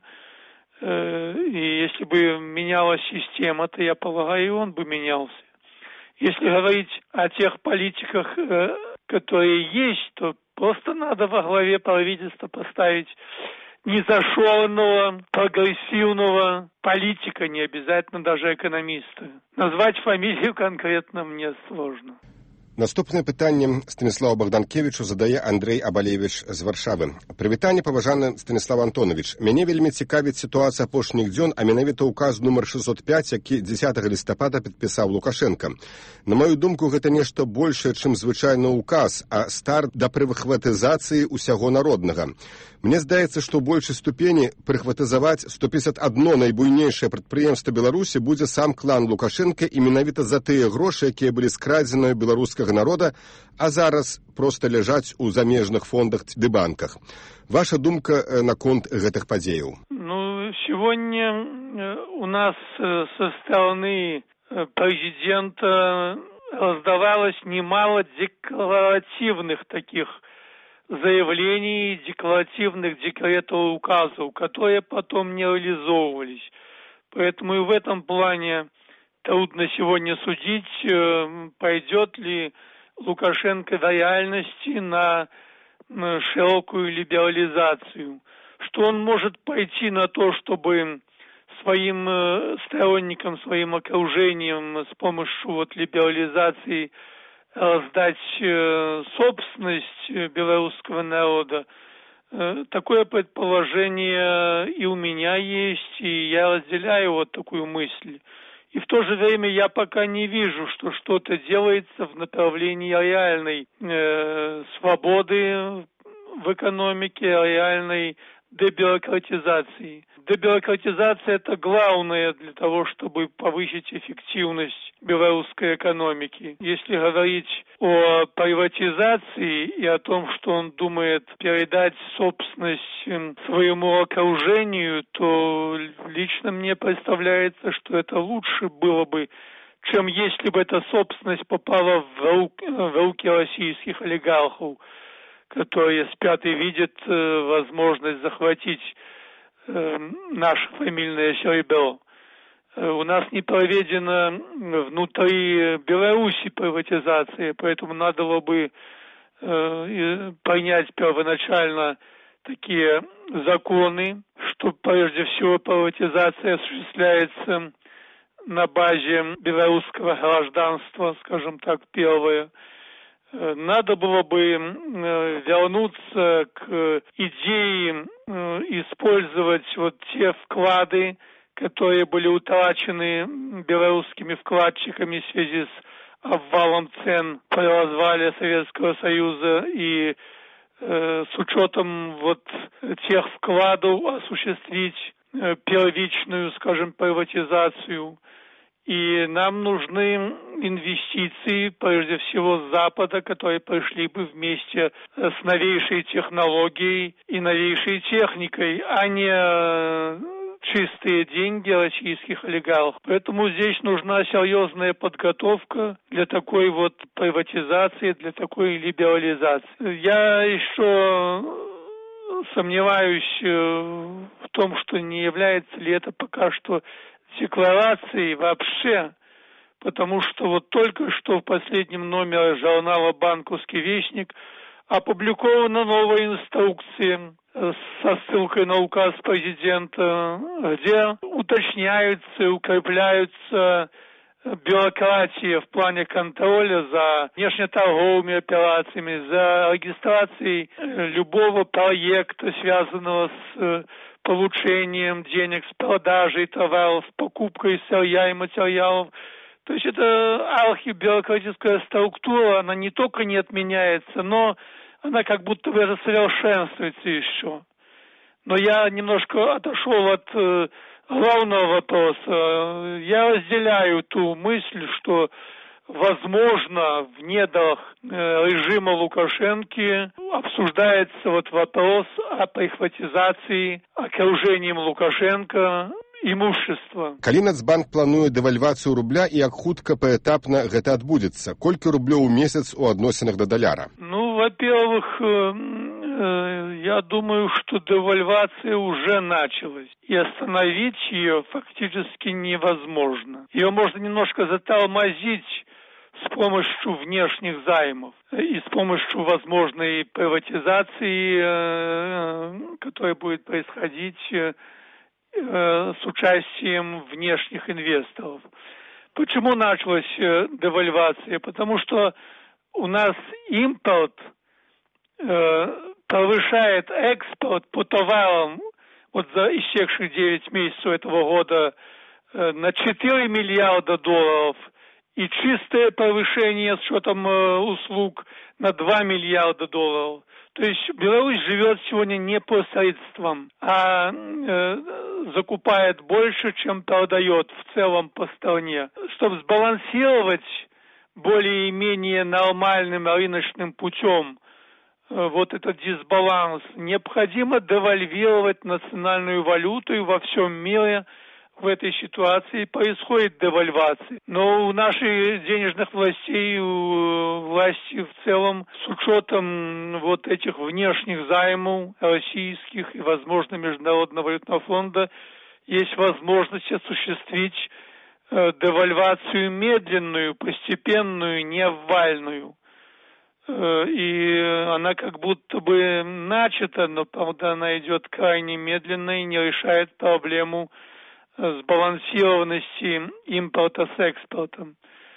И если бы менялась система, то, я полагаю, и он бы менялся. Если говорить о тех политиках, которые есть, то просто надо во главе правительства поставить незашоренного, прогрессивного политика, не обязательно даже экономиста. Назвать фамилию конкретно мне сложно.
Наступнае пытанне Станіславу Богданкевичу задае Андрей Абалевич з Варшавы. Прывітанне, паважаны Станіслав Антонович. Мяне вельмі цікавіць сітуацыя апошніх дзён, а менавіта ўказ нумар 605, які 10 лістапада падпісаў Лукашенко. На маю думку, гэта нешта большае, чым звычайны ўказ, а старт да прыхватызацыі ўсяго народнага. Мне здаецца, што ў большай ступені прыхватызаваць 151 найбуйнейшае прадпрыемства Беларусі будзе сам клан Лукашенко і менавіта за тыя грошы, якія былі скрадзеныя беларускага народа, а зараз проста ляжаць у замежных фондах ды банках. Ваша думка наконт гэтых падзеяў?
Ну, сегодня у нас со стороны президента раздавалось немало декларативных таких заявлений, декларативных декретов и указов, которые потом не реализовывались. Поэтому и в этом плане трудно сегодня судить, пойдет ли Лукашенко в реальности на широкую либерализацию. Что он может пойти на то, чтобы своим сторонникам, своим окружением с помощью вот либерализации сдать собственность белорусского народа. Такое предположение и у меня есть, и я разделяю вот такую мысль. И в то же время я пока не вижу, что что-то делается в направлении реальной свободы в экономике, реальной дебюрократизации. Дебюрократизация – это главное для того, чтобы повысить эффективность белорусской экономики. Если говорить о приватизации и о том, что он думает передать собственность своему окружению, то лично мне представляется, что это лучше было бы, чем если бы эта собственность попала в руки российских олигархов, которые спят и видят возможность захватить наше фамильное серебро. У нас не проведена внутри Беларуси приватизация, поэтому надо было бы принять первоначально такие законы, что прежде всего приватизация осуществляется на базе белорусского гражданства, скажем так, первое. Надо было бы вернуться к идее использовать вот те вклады, которые были утрачены белорусскими вкладчиками в связи с обвалом цен при развале Советского Союза, и с учетом вот тех вкладов осуществить первичную, скажем, приватизацию. И нам нужны инвестиции, прежде всего, с Запада, которые пришли бы вместе с новейшей технологией и новейшей техникой, а не чистые деньги российских олигархов. Поэтому здесь нужна серьезная подготовка для такой вот приватизации, для такой либерализации. Я еще сомневаюсь в том, что не является ли это пока что декларацией вообще, потому что вот только что в последнем номере журнала «Банковский вестник» опубликована новая инструкция со ссылкой на указ президента, где уточняются и укрепляются бюрократия в плане контроля за внешнеторговыми операциями, за регистрацией любого проекта, связанного с получением денег, с продажей товаров, покупкой сырья и материалов. То есть это архибюрократическая структура, она не только не отменяется, но она как будто бы совершенствуется еще. Но я немножко отошел от главного вопроса. Я разделяю ту мысль, что, возможно, в недрах режима Лукашенко обсуждается вот вопрос о прихватизации окружением Лукашенко имущества.
Калі Нацбанк плануе дэвальвацыю рубля і як хутка паэтапна гэта адбудзецца? Колькі рублёў у месяц у адносінах да даляра?
Ну, во-первых, я думаю, что девальвация уже началась, и остановить ее фактически невозможно. Ее можно немножко затормозить с помощью внешних займов и с помощью возможной приватизации, которая будет происходить с участием внешних инвесторов. Почему началась девальвация? Потому что у нас импорт повышает экспорт по товарам вот за истекшие 9 месяцев этого года на 4 миллиарда долларов, и чистое повышение с учетом услуг на 2 миллиарда долларов. То есть Беларусь живет сегодня не по средствам, а закупает больше, чем продает в целом по стране. Чтобы сбалансировать более-менее нормальным рыночным путем вот этот дисбаланс, необходимо девальвировать национальную валюту, и во всем мире в этой ситуации происходит девальвация. Но у наших денежных властей, у власти в целом, с учетом вот этих внешних займов российских и, возможно, Международного валютного фонда, есть возможность осуществить девальвацию медленную, постепенную, не обвальную. И она как будто бы начата, но, правда, она идет крайне медленно и не решает проблему сбалансированности импорта с экспортом.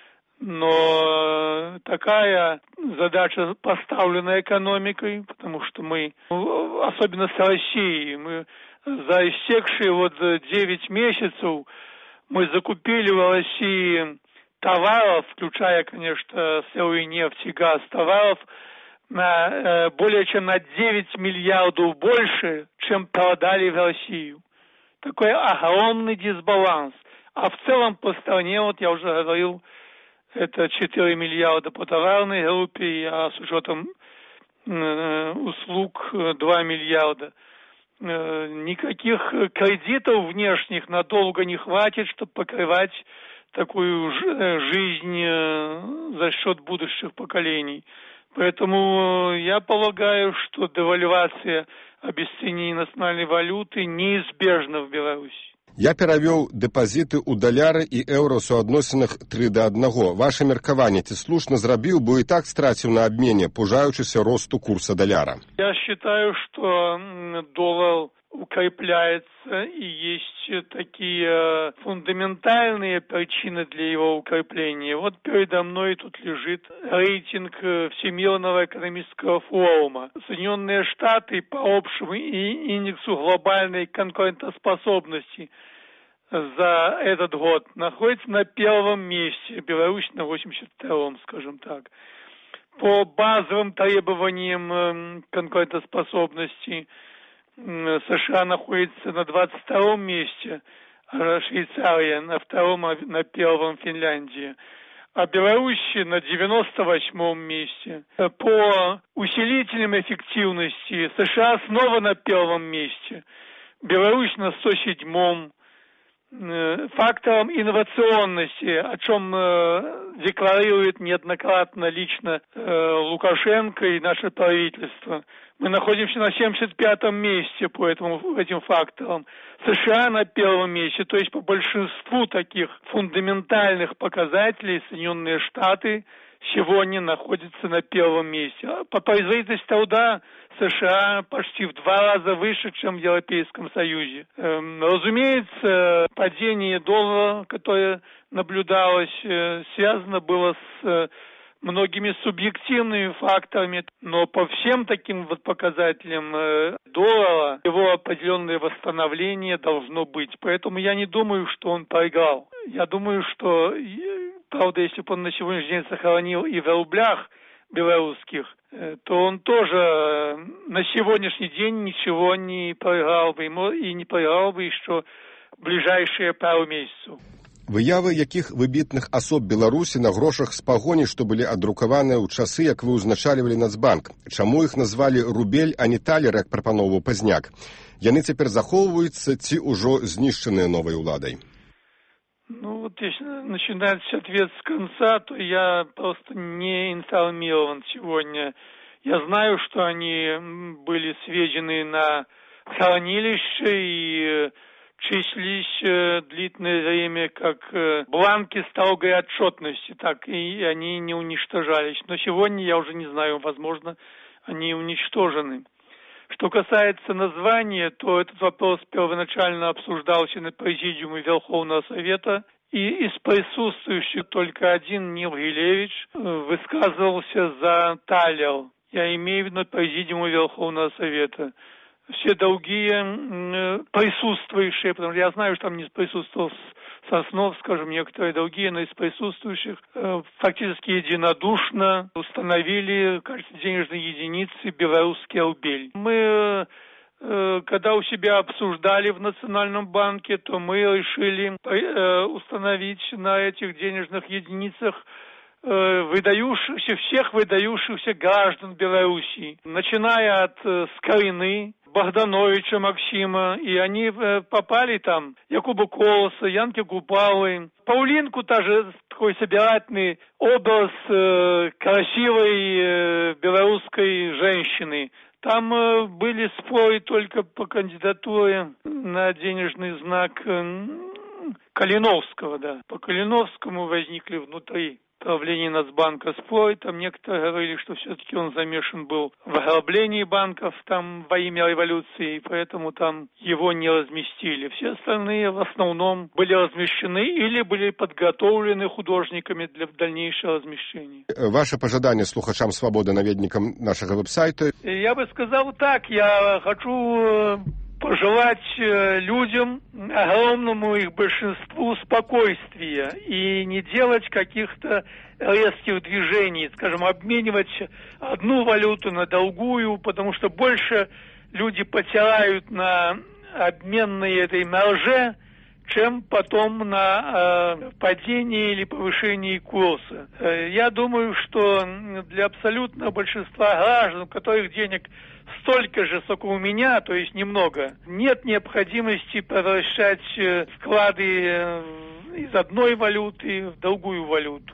Но такая задача поставлена экономикой, потому что мы, особенно с Россией, мы за истекшие вот 9 месяцев мы закупили в России товаров, включая, конечно, сырую нефть и газ, товаров на более чем на 9 миллиардов больше, чем продали в Россию. Такой огромный дисбаланс. А в целом по стране, вот я уже говорил, это 4 миллиарда по товарной группе, а с учетом услуг 2 миллиарда. Никаких кредитов внешних надолго не хватит, чтобы покрывать такую жизнь за счет будущих поколений. Поэтому я полагаю, что девальвация, обесценение национальной валюты неизбежна в Беларуси.
Я перавёў дэпазіты ў даляры і еўра ў суадносінах 3:1. Ваше меркаванне, ці слушна зрабіў, бо і так страціў на абмене, пужаючыся росту курса даляра?
Я считаю, что доллар укрепляется, и есть такие фундаментальные причины для его укрепления. Вот передо мной тут лежит рейтинг Всемирного экономического форума. Соединенные Штаты по общему индексу глобальной конкурентоспособности за этот год находится на первом месте, Беларусь на 82-м, скажем так. По базовым требованиям конкурентоспособности США находится на 22-м месте, а Швейцария на 2-м, а на 1-м Финляндия. А Беларусь на 98-м месте. По усилителям эффективности США снова на 1-м месте, Беларусь на 107-м. Фактором инновационности, о чем декларирует неоднократно лично Лукашенко и наше правительство. Мы находимся на 75-м месте по этим факторам. США на 1-м месте, то есть по большинству таких фундаментальных показателей Соединенные Штаты сегодня находятся на 1-м месте. По производительности труда США почти в 2 раза выше, чем в Европейском Союзе. Разумеется, падение доллара, которое наблюдалось, связано было с многими субъективными факторами, но по всем таким вот показателям доллара его определенное восстановление должно быть. Поэтому я не думаю, что он проиграл. Я думаю, что, правда, если бы он на сегодняшний день сохранил и в рублях белорусских, то он тоже на сегодняшний день ничего не проиграл бы, и не проиграл бы еще в ближайшие пару месяцев.
Выявы якіх выбітных асоб Беларусі на грошах з пагоні, што былі адрукаваныя ў часы, як вы ўзначальвалі Нацбанк. Чаму іх назвалі рубель, а не талер, як прапановваў Пазняк? Яны цяпер захоўваюцца ці ўжо знішчаныя новай уладай?
Ну вот если начинать ответ с конца, то я просто не информирован сегодня. Я знаю, что они были сведены на хранилище и числились длительное время как бланки строгой отчетности, так и они не уничтожались. Но сегодня я уже не знаю, возможно, они уничтожены. Что касается названия, то этот вопрос первоначально обсуждался на президиуме Верховного Совета, и из присутствующих только один Нил Гилевич высказывался за талер. Я имею в виду президиума Верховного Совета. Все другие присутствующие, потому что я знаю, что там не присутствовал Соснов, скажем, некоторые другие, но из присутствующих фактически единодушно установили в качестве денежной единицы белорусский рубль. Мы, когда у себя обсуждали в Национальном банке, то мы решили установить на этих денежных единицах всех выдающихся граждан Белоруссии, начиная от Скорины, Богдановича Максима, и они попали там, Якуба Колоса, Янки Купалы, Паулинку, тоже такой собирательный образ красивой белорусской женщины. Там были споры только по кандидатуре на денежный знак Калиновского, да. По Калиновскому возникли внутри правления Нацбанка споры. Там некоторые говорили, что все-таки он замешан был в ограблении банков там во имя революции, и поэтому там его не разместили. Все остальные в основном были размещены или были подготовлены художниками для дальнейшего размещения.
Ваше пожелание слухачам «Свободы», наведникам нашего веб-сайта?
Я бы сказал так, я хочу пожелать людям, огромному их большинству, спокойствия и не делать каких-то резких движений, скажем, обменивать одну валюту на другую, потому что больше люди потирают на обменной этой марже, чем потом на падении или повышении курса. Я думаю, что для абсолютного большинства граждан, у которых денег столько же, сколько у меня, то есть немного, нет необходимости превращать вклады из одной валюты в другую валюту.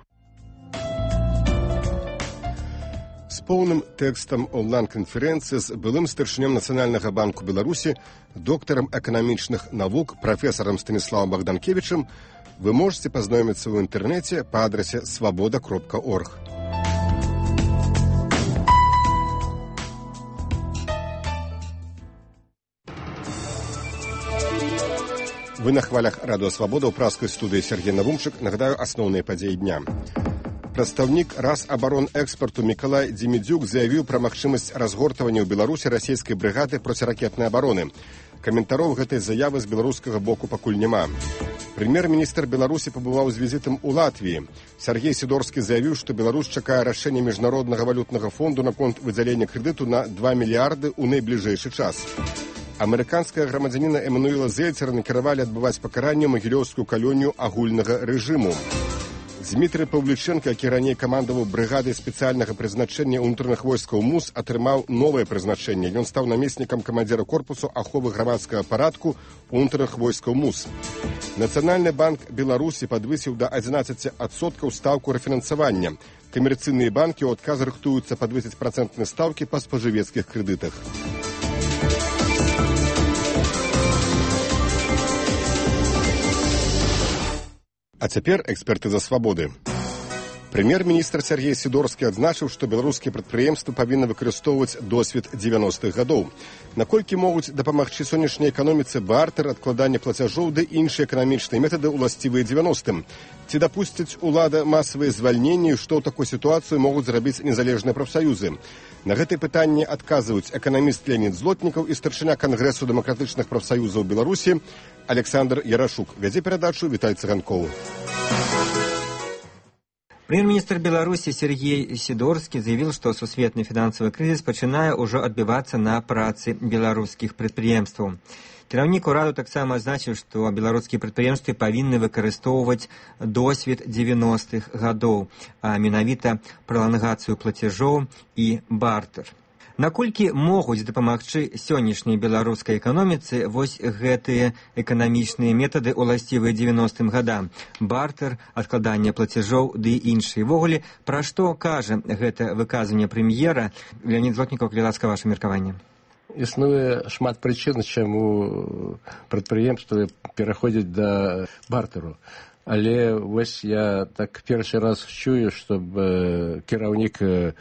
З поўным тэкстам онлайн-канферэнцыі з былым старшынём Нацыянальнага банку Беларусі, доктарам эканамічных навук, прафесарам Станіславам Богданкевічам вы можете пазнаёміцца ў інтэрнэце па адрасе svoboda.org. Вы на хвалях радыё Свабода ў праскай студыі Сергей Навумчык. Нагадаю асноўныя падзеі дня. Прадстаўнік Расабаронэкспарту Мікалай Дзімідзюк заявіў пра магчымасць разгортвання ў Беларусі расійскай брыгады проціракетнай абароны. Каментароў гэтай заявы з беларускага боку пакуль няма. Прэм'ер-міністр Беларусі пабываў з візітам у Латвіі. Сергей Сідорскі заявіў, што Беларусь чакае рашэння Міжнароднага валютнага фонду наконт выдзялення крэдыту на 2 мільярды ў найбліжэйшы час. Амерыканская грамадзяніна Эмануэла Зельцера накіравалі адбываць пакаранне ў магілёўскую калонію агульнага рэжыму. Дмітрый Павліченко, які раней камандаваў брыгадай спецыяльнага прызначэння ўнутраных войскаў МУС, атрымаў новае прызначэнне. Ён стаў намеснікам камандзіра корпусу аховы грамадскага парадку ўнутраных войскаў МУС. Нацыянальны банк Беларусі падвысіў да 11% стаўку рэфінансавання. Камерцыйныя банкі ў адказ рыхтуюцца падвысіць працэнтныя стаўкі па спажывецкіх крэдытах. А цяпер экспертыза свабоды. Прэм'ер-міністр Сергей Сідорскі адзначыў, што беларускія прадпрыемствы павінны выкарыстоўваць досвед 90-х гадоў. Наколькі могуць дапамагчы сённяшняй эканоміцы бартэр, адкладанне плацяжоў ды іншыя эканамічныя метады ўласцівыя 90-м? Ці дапусціць улада масавыя звальненні, што ў такой сітуацыі могуць зрабіць незалежныя прафсаюзы? На гэтыя пытанні адказваюць эканаміст Леонід Злотнікаў і старшыня Кангрэсу дэмакратычных прафсаюзаў Беларусі Александр Ярашук. Вядзе перадачу Вітай Цыганкоў.
Прем'ер-міністр Беларусі Сергей Сідорскі заявіў, што сусветны фінансавы крызіс пачынае ўжо адбівацца на працы беларускіх прадпрыемстваў. Кіраўнік ураду таксама адзначыў, што беларускія прадпрыемствы павінны выкарыстоўваць досвед 90-х гадоў, а менавіта пралангацыю плацяжоў і бартэр. Наколькі могуць дапамагчы сённяшняй беларускай эканоміцы вось гэтыя эканамічныя метады уласцівыя 90-м гадам? Бартэр, адкладанне плацяжоў ды іншыя. Ввогуле, пра што кажа гэта выказанне прэм'ера? Леонід Злотнікаў, калі ласка, ваша меркаванне.
Існуе шмат прычын, чаму прадпрыемствы пераходзяць да бартэру. Але вось я так першы раз чую, щоб кіраўнік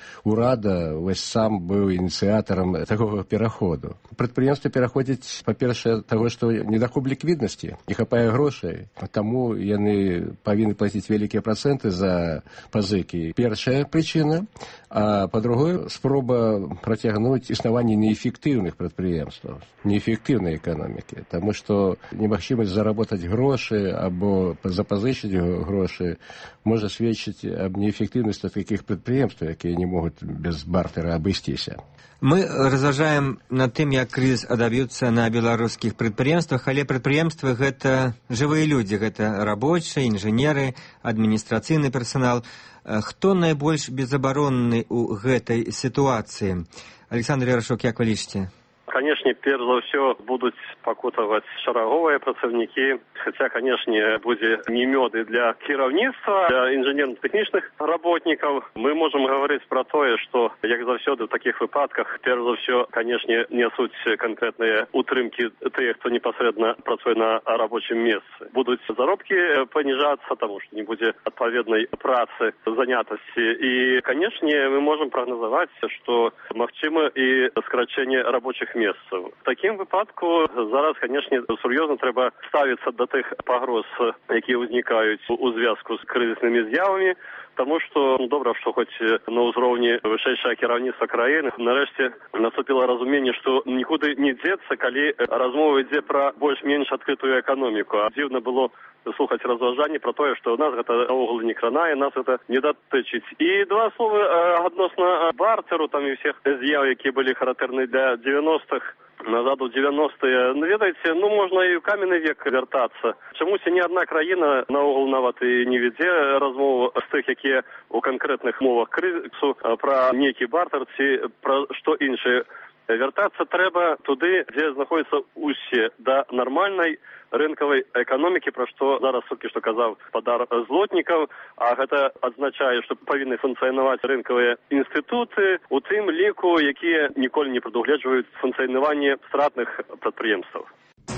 урада вось сам быў ініцыятарам такога пераходу. Прадпрыемствы пераходзяць, па-першае, таго, што недахоп ліквіднасці, не хапае грошай, таму яны павінны плаціць вялікія працэнты за пазыкі. Першая прычына, а па-другое, спроба працягнуць існаванне неэфектыўных прадпрыемстваў, неэфектыўнай эканомікі, таму што немагчымасць заработаць грошы або запазычыць грошы можа сведчыць аб неэфектыўнасці такіх прадпрыемстваў, якія не могуць без бартэра абысціся.
Мы разважаем над тым, як крызіс адаб'ецца на беларускіх прадпрыемствах, але прадпрыемствы гэта жывыя людзі, гэта рабочыя, інжынеры, адміністрацыйны персанал. Хто найбольш безабаронны ў гэтай сітуацыі? Александр Ярашук, як вы лічыце?
Канешне, перш за ўсё будуць пакутаваць шараговыя працаўнікі, хаця, канешне, будзе не мёды для кіраўніцтва, для інжынерна-тэхнічных работнікаў. Мы можам гаварыць пра тое, што, як заўсёды, в такіх выпадках, перш за ўсё, канешне, нясуць канкрэтныя утрымкі тыя, хто непасрэдна працуе на рабочым месцы. Будуць заробкі паніжацца, таму што не будзе адпаведнай працы, занятасці. І, канешне, мы можам прагназаваць, што магчыма і скарачэнне рабочых месцаў. В такім выпадку зараз, канешне, сур'ёзна трэба ставіцца да тых пагроз, якія ўзнікаюць у звязку з крызіснымі з'явамі, таму што добра, што хоць на ўзроўні вышэйшае кіраўніцтва краіны нарэшце наступіла разуменне, што нікуды не дзецца, калі размова ідзе пра больш-менш адкрытую эканоміку. А дзіўна было слухаць разважанні пра тое, што нас гэта наогул не кранае, нас гэта не датычыць. І два словы адносна бартэру, там і ўсіх з'яў, якія былі характэрны для 90-х, назад у 90-е, ведаеце, можна і ў каменны век вяртацца. Чамусь ні адна краіна наогул нават і не вядзе размову з тых, якія ў канкрэтных мовах крызісу пра нейкі бартэр ці пра што іншае. Вяртацца трэба туды, дзе знаходзяцца усе, да нармальнай рынкавай эканомікі, пра што зараз толькі што казаў спадар Злотнікаў, а гэта адзначае, што павінны функцыянаваць рынкавыя інстытуты, у тым ліку, якія ніколі не прадугледжваюць функцыянаванне стратных прадпрыемстваў.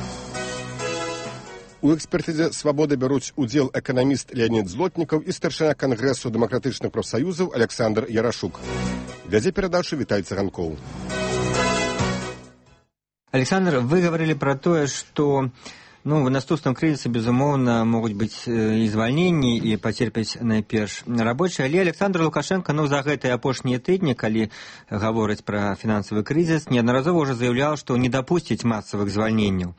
У экспертызе «Свабоды» бяруць удзел эканаміст Леонід Злотнікаў і старшыня Кангрэсу дэмакратычных прафсаюзаў Александр Ярашук. Вядзе перадачу Вітай Цыганкоў.
Александр, вы говорили про то, что Ну, в наступствам крызіса, безумоўна, могуць быць і звальненні, і пацерпяць найперш рабочыя. Але Александр Лукашенко, за гэтыя апошнія тыдні, калі гаворыць пра фінансавы крызіс, неаднаразова ўжо заяўляў, што не дапусціць масавых звальненняў.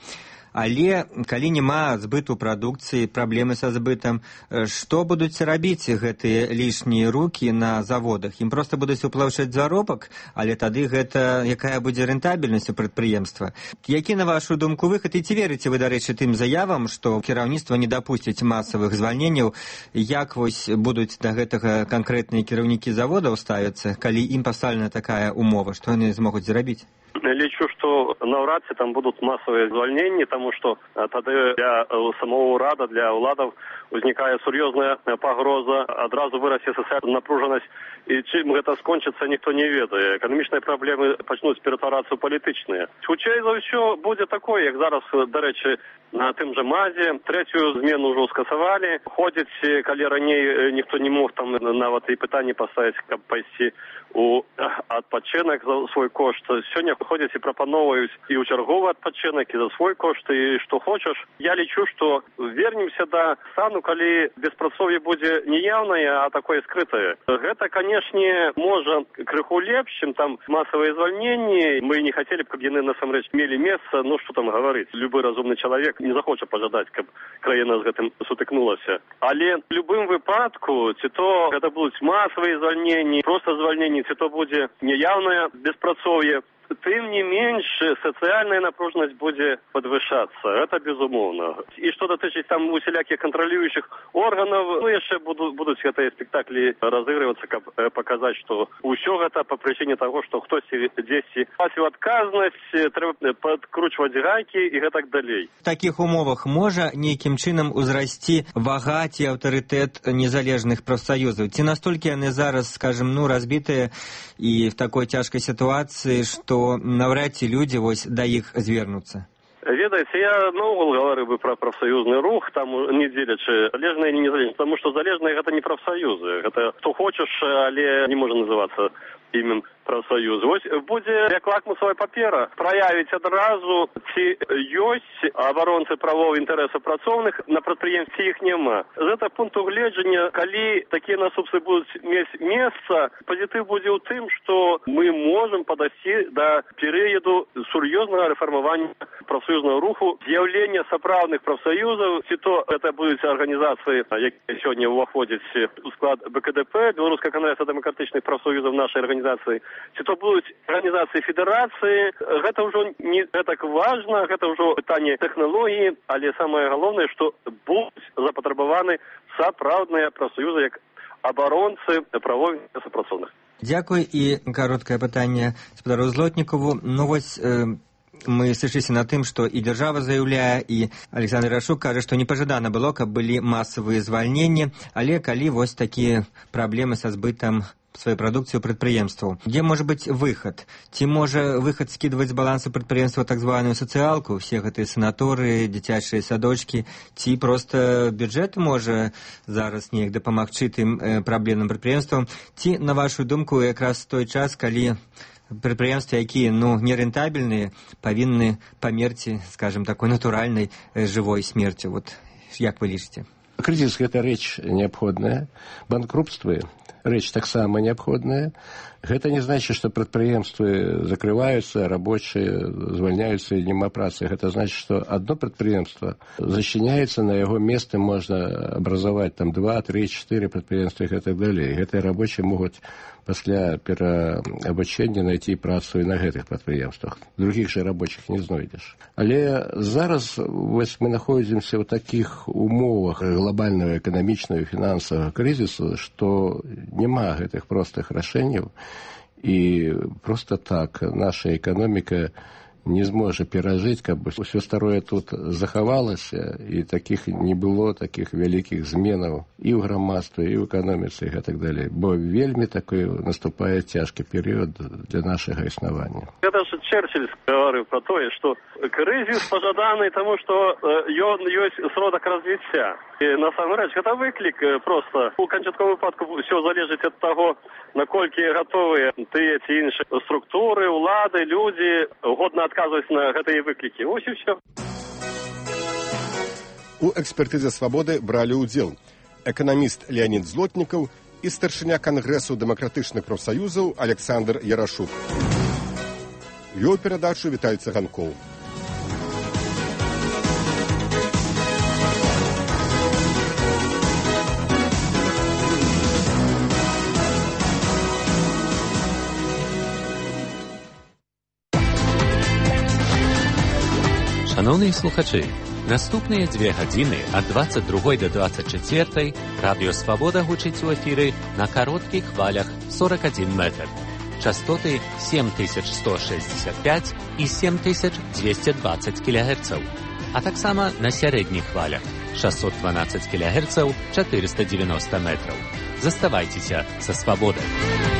Але калі няма збыту прадукцыі, праблемы са збытам, што будуць рабіць гэтыя лішнія рукі на заводах? Ім проста будуць уплаўчаць заробак, але тады гэта якая будзе рэнтабельнасць у прадпрыемства? Які, на вашу думку, выхад? І ці верыце вы, дарэчы, тым заявам, што кіраўніцтва не дапусціць масавых звальненняў? Як вось будуць да гэтага канкрэтныя кіраўнікі заводаў ставяцца, калі ім пастаўлена такая умова, што яны змогуць зрабіць?
Лічу, што наўрад ці там будуць масавыя звальненні, таму што тады для самого ўрада, для ўладаў узнікае сур'ёзная пагроза, адразу вырасце сацыяльная напружанасць, і чым гэта скончыцца, ніхто не ведае. Эканамічныя праблемы пачнуць ператварацца ў палітычныя. Хутчэй за ўсё будзе такое, як зараз, дарэчы, на тым жа МАЗе. Трэцюю змену ўжо скасавалі. Ходзяць, калі раней ніхто не мог там нават і пытанне паставіць, каб пайсці у адпачынак за свой кошт. Сёння ходзяць і прапаноўваюць і ў чарговы адпачынак, і за свой кошт, і што хочаш. Я лічу, што вернемся да стану, калі беспрацоўе будзе не яўнае, а такое скрытае. Гэта, канешне, можа крыху лепш, чым там масавыя звальненні. Мы не хацелі б, каб яны насамрэч мелі месца, што там гаварыць. Любы разумны чалавек не захоча пажадаць, каб краіна з гэтым сутыкнулася. Але в любым выпадку, ці то гэта будуць масавыя звальненні, проста звальненні, ці то будзе неяўнае беспрацоўе, тым не менш сацыяльная напружанасць будзе падвышацца. Гэта безумоўна. І што датычыць там усялякіх кантралюючых органаў, яшчэ будуць гэтыя спектаклі разыгрывацца, каб паказаць, што ўсё гэта па прычыне таго, што хтосьці дзесьці пасіў адказнасць, трэба падкручваць гайкі і гэтак далей.
В такіх умовах можа нейкім чынам узрасці вага ці аўтарытэт незалежных прафсаюзаў? Ці настолькі яны зараз, скажем, разбітыя і в такой цяжкай сітуацыі, што навряд ці людзі вось да іх звернуцца?
Ведаеце, я наогул гаварыў бы пра прафсаюзны рух, там не дзелячы залежныя і незалежныя, таму што залежныя гэта не прафсаюзы, гэта хто хочаш, але не можа называцца імем прафсаюз. Вось будзе як лакмусовая папера праявіць адразу, ці ёсць абаронцы правоў інтарэсаў працоўных на прадпрыемстве, іх няма. З гэтага пункту гледжання, калі такія наступствы будуць мець месца, пазітыў будзе ў тым, што мы можам падысці да перыяду сур'ёзнага рэфармавання прафсаюзнага руху, з'яўлення сапраўдных прафсаюзаў, ці то гэта будуць арганізацыі, якія сёння ўваходзяць у склад БКДП, Беларускага кангрэса дэмакратычных прафсаюзаў нашай арганізацыі, ці то будуць арганізацыі федэрацыі. Гэта ўжо не так важна, гэта ўжо пытанне тэхналогіі, але самае галоўнае, што будуць запатрабаваны сапраўдныя прафсаюзы як абаронцы правоў інтарэсаў працоўных.
Дзякуй. І кароткае пытанне спадару Злотнікаву. Вось мы сышліся на тым, што і дзяржава заяўляе, і Александр Рашук кажа, што непажадана было, каб былі масавыя звальненні, але калі вось такія праблемы са збытам сваёй прадукцыі ў прадпрыемстваў. Дзе можа быць выхад? Ці можа выхад скідваць з балансу прадпрыемства так званую сацыялку, усе гэтыя санаторыі, дзіцячыя садочкі, ці проста бюджэт можа зараз неяк дапамагчы тым праблемным прадпрыемствам, ці, на вашу думку, якраз той час, калі прадпрыемствы, якія нерэнтабельныя, павінны памерці, скажем, такой натуральнай жывой смерцю. Вот як вы лічыце?
Кризис – это рэч неабходная. Банкрупства – рэч таксама неабходная. Гэта не значит, што прадпрыемствы закрываюцца, рабочыя звальняюцца і няма працы. Гэта значит, што одно прадпрыемства зачыняецца, на яго месцы можна абразаваць там 2, 3, 4 прадпрыемствы і так далей. Гэтыя рабочыя могуць пасля пераабучэння найти працу і на гэтых прадпрыемствах. Другіх жа рабочих не знойдзеш. Але зараз вось мы находзімся ў такіх умовах глобальнага эканамічнага і фінансавага крызісу, што няма гэтых простых рашэнняў, і просто так наша эканоміка не зможа перажыць, каб усё старое тут захавалася, і такіх не было, такіх вялікіх зменаў і ў грамадстве, і ў эканоміцы, і гэтак далей. Бо вельмі такой наступае цяжкі перыяд для нашага існавання.
Гэта ж Черчилль гаварыў пра тое, што крызіс пажаданы таму, што ён ёсць сродак развіцця. І насамрэч гэта выклік проста. У канчатковым выпадку ўсё залежыць ад таго, наколькі гатовыя тыя ці іншыя структуры, улады, людзі годна адказваць на гэтыя выклікі. Вось і ўсё.
У экспертызе свабоды бралі ўдзел эканаміст Леонид Злотнікаў і старшыня Кангрэсу дэмакратычных прафсаюзаў Александр Ярашук. Вёў перадачу Віталь Цыганкоў.
Шановні слухачі, наступныя 2 гадзіны ад 22 до 24 радыё «Свабода» гучыць у эфіры на кароткіх хвалях 41 метр. Частоты 7165 і 7220 кГц, а таксама на сярэдніх хвалях 612 кГц 490 метраў. Заставайцеся са «Свабодай».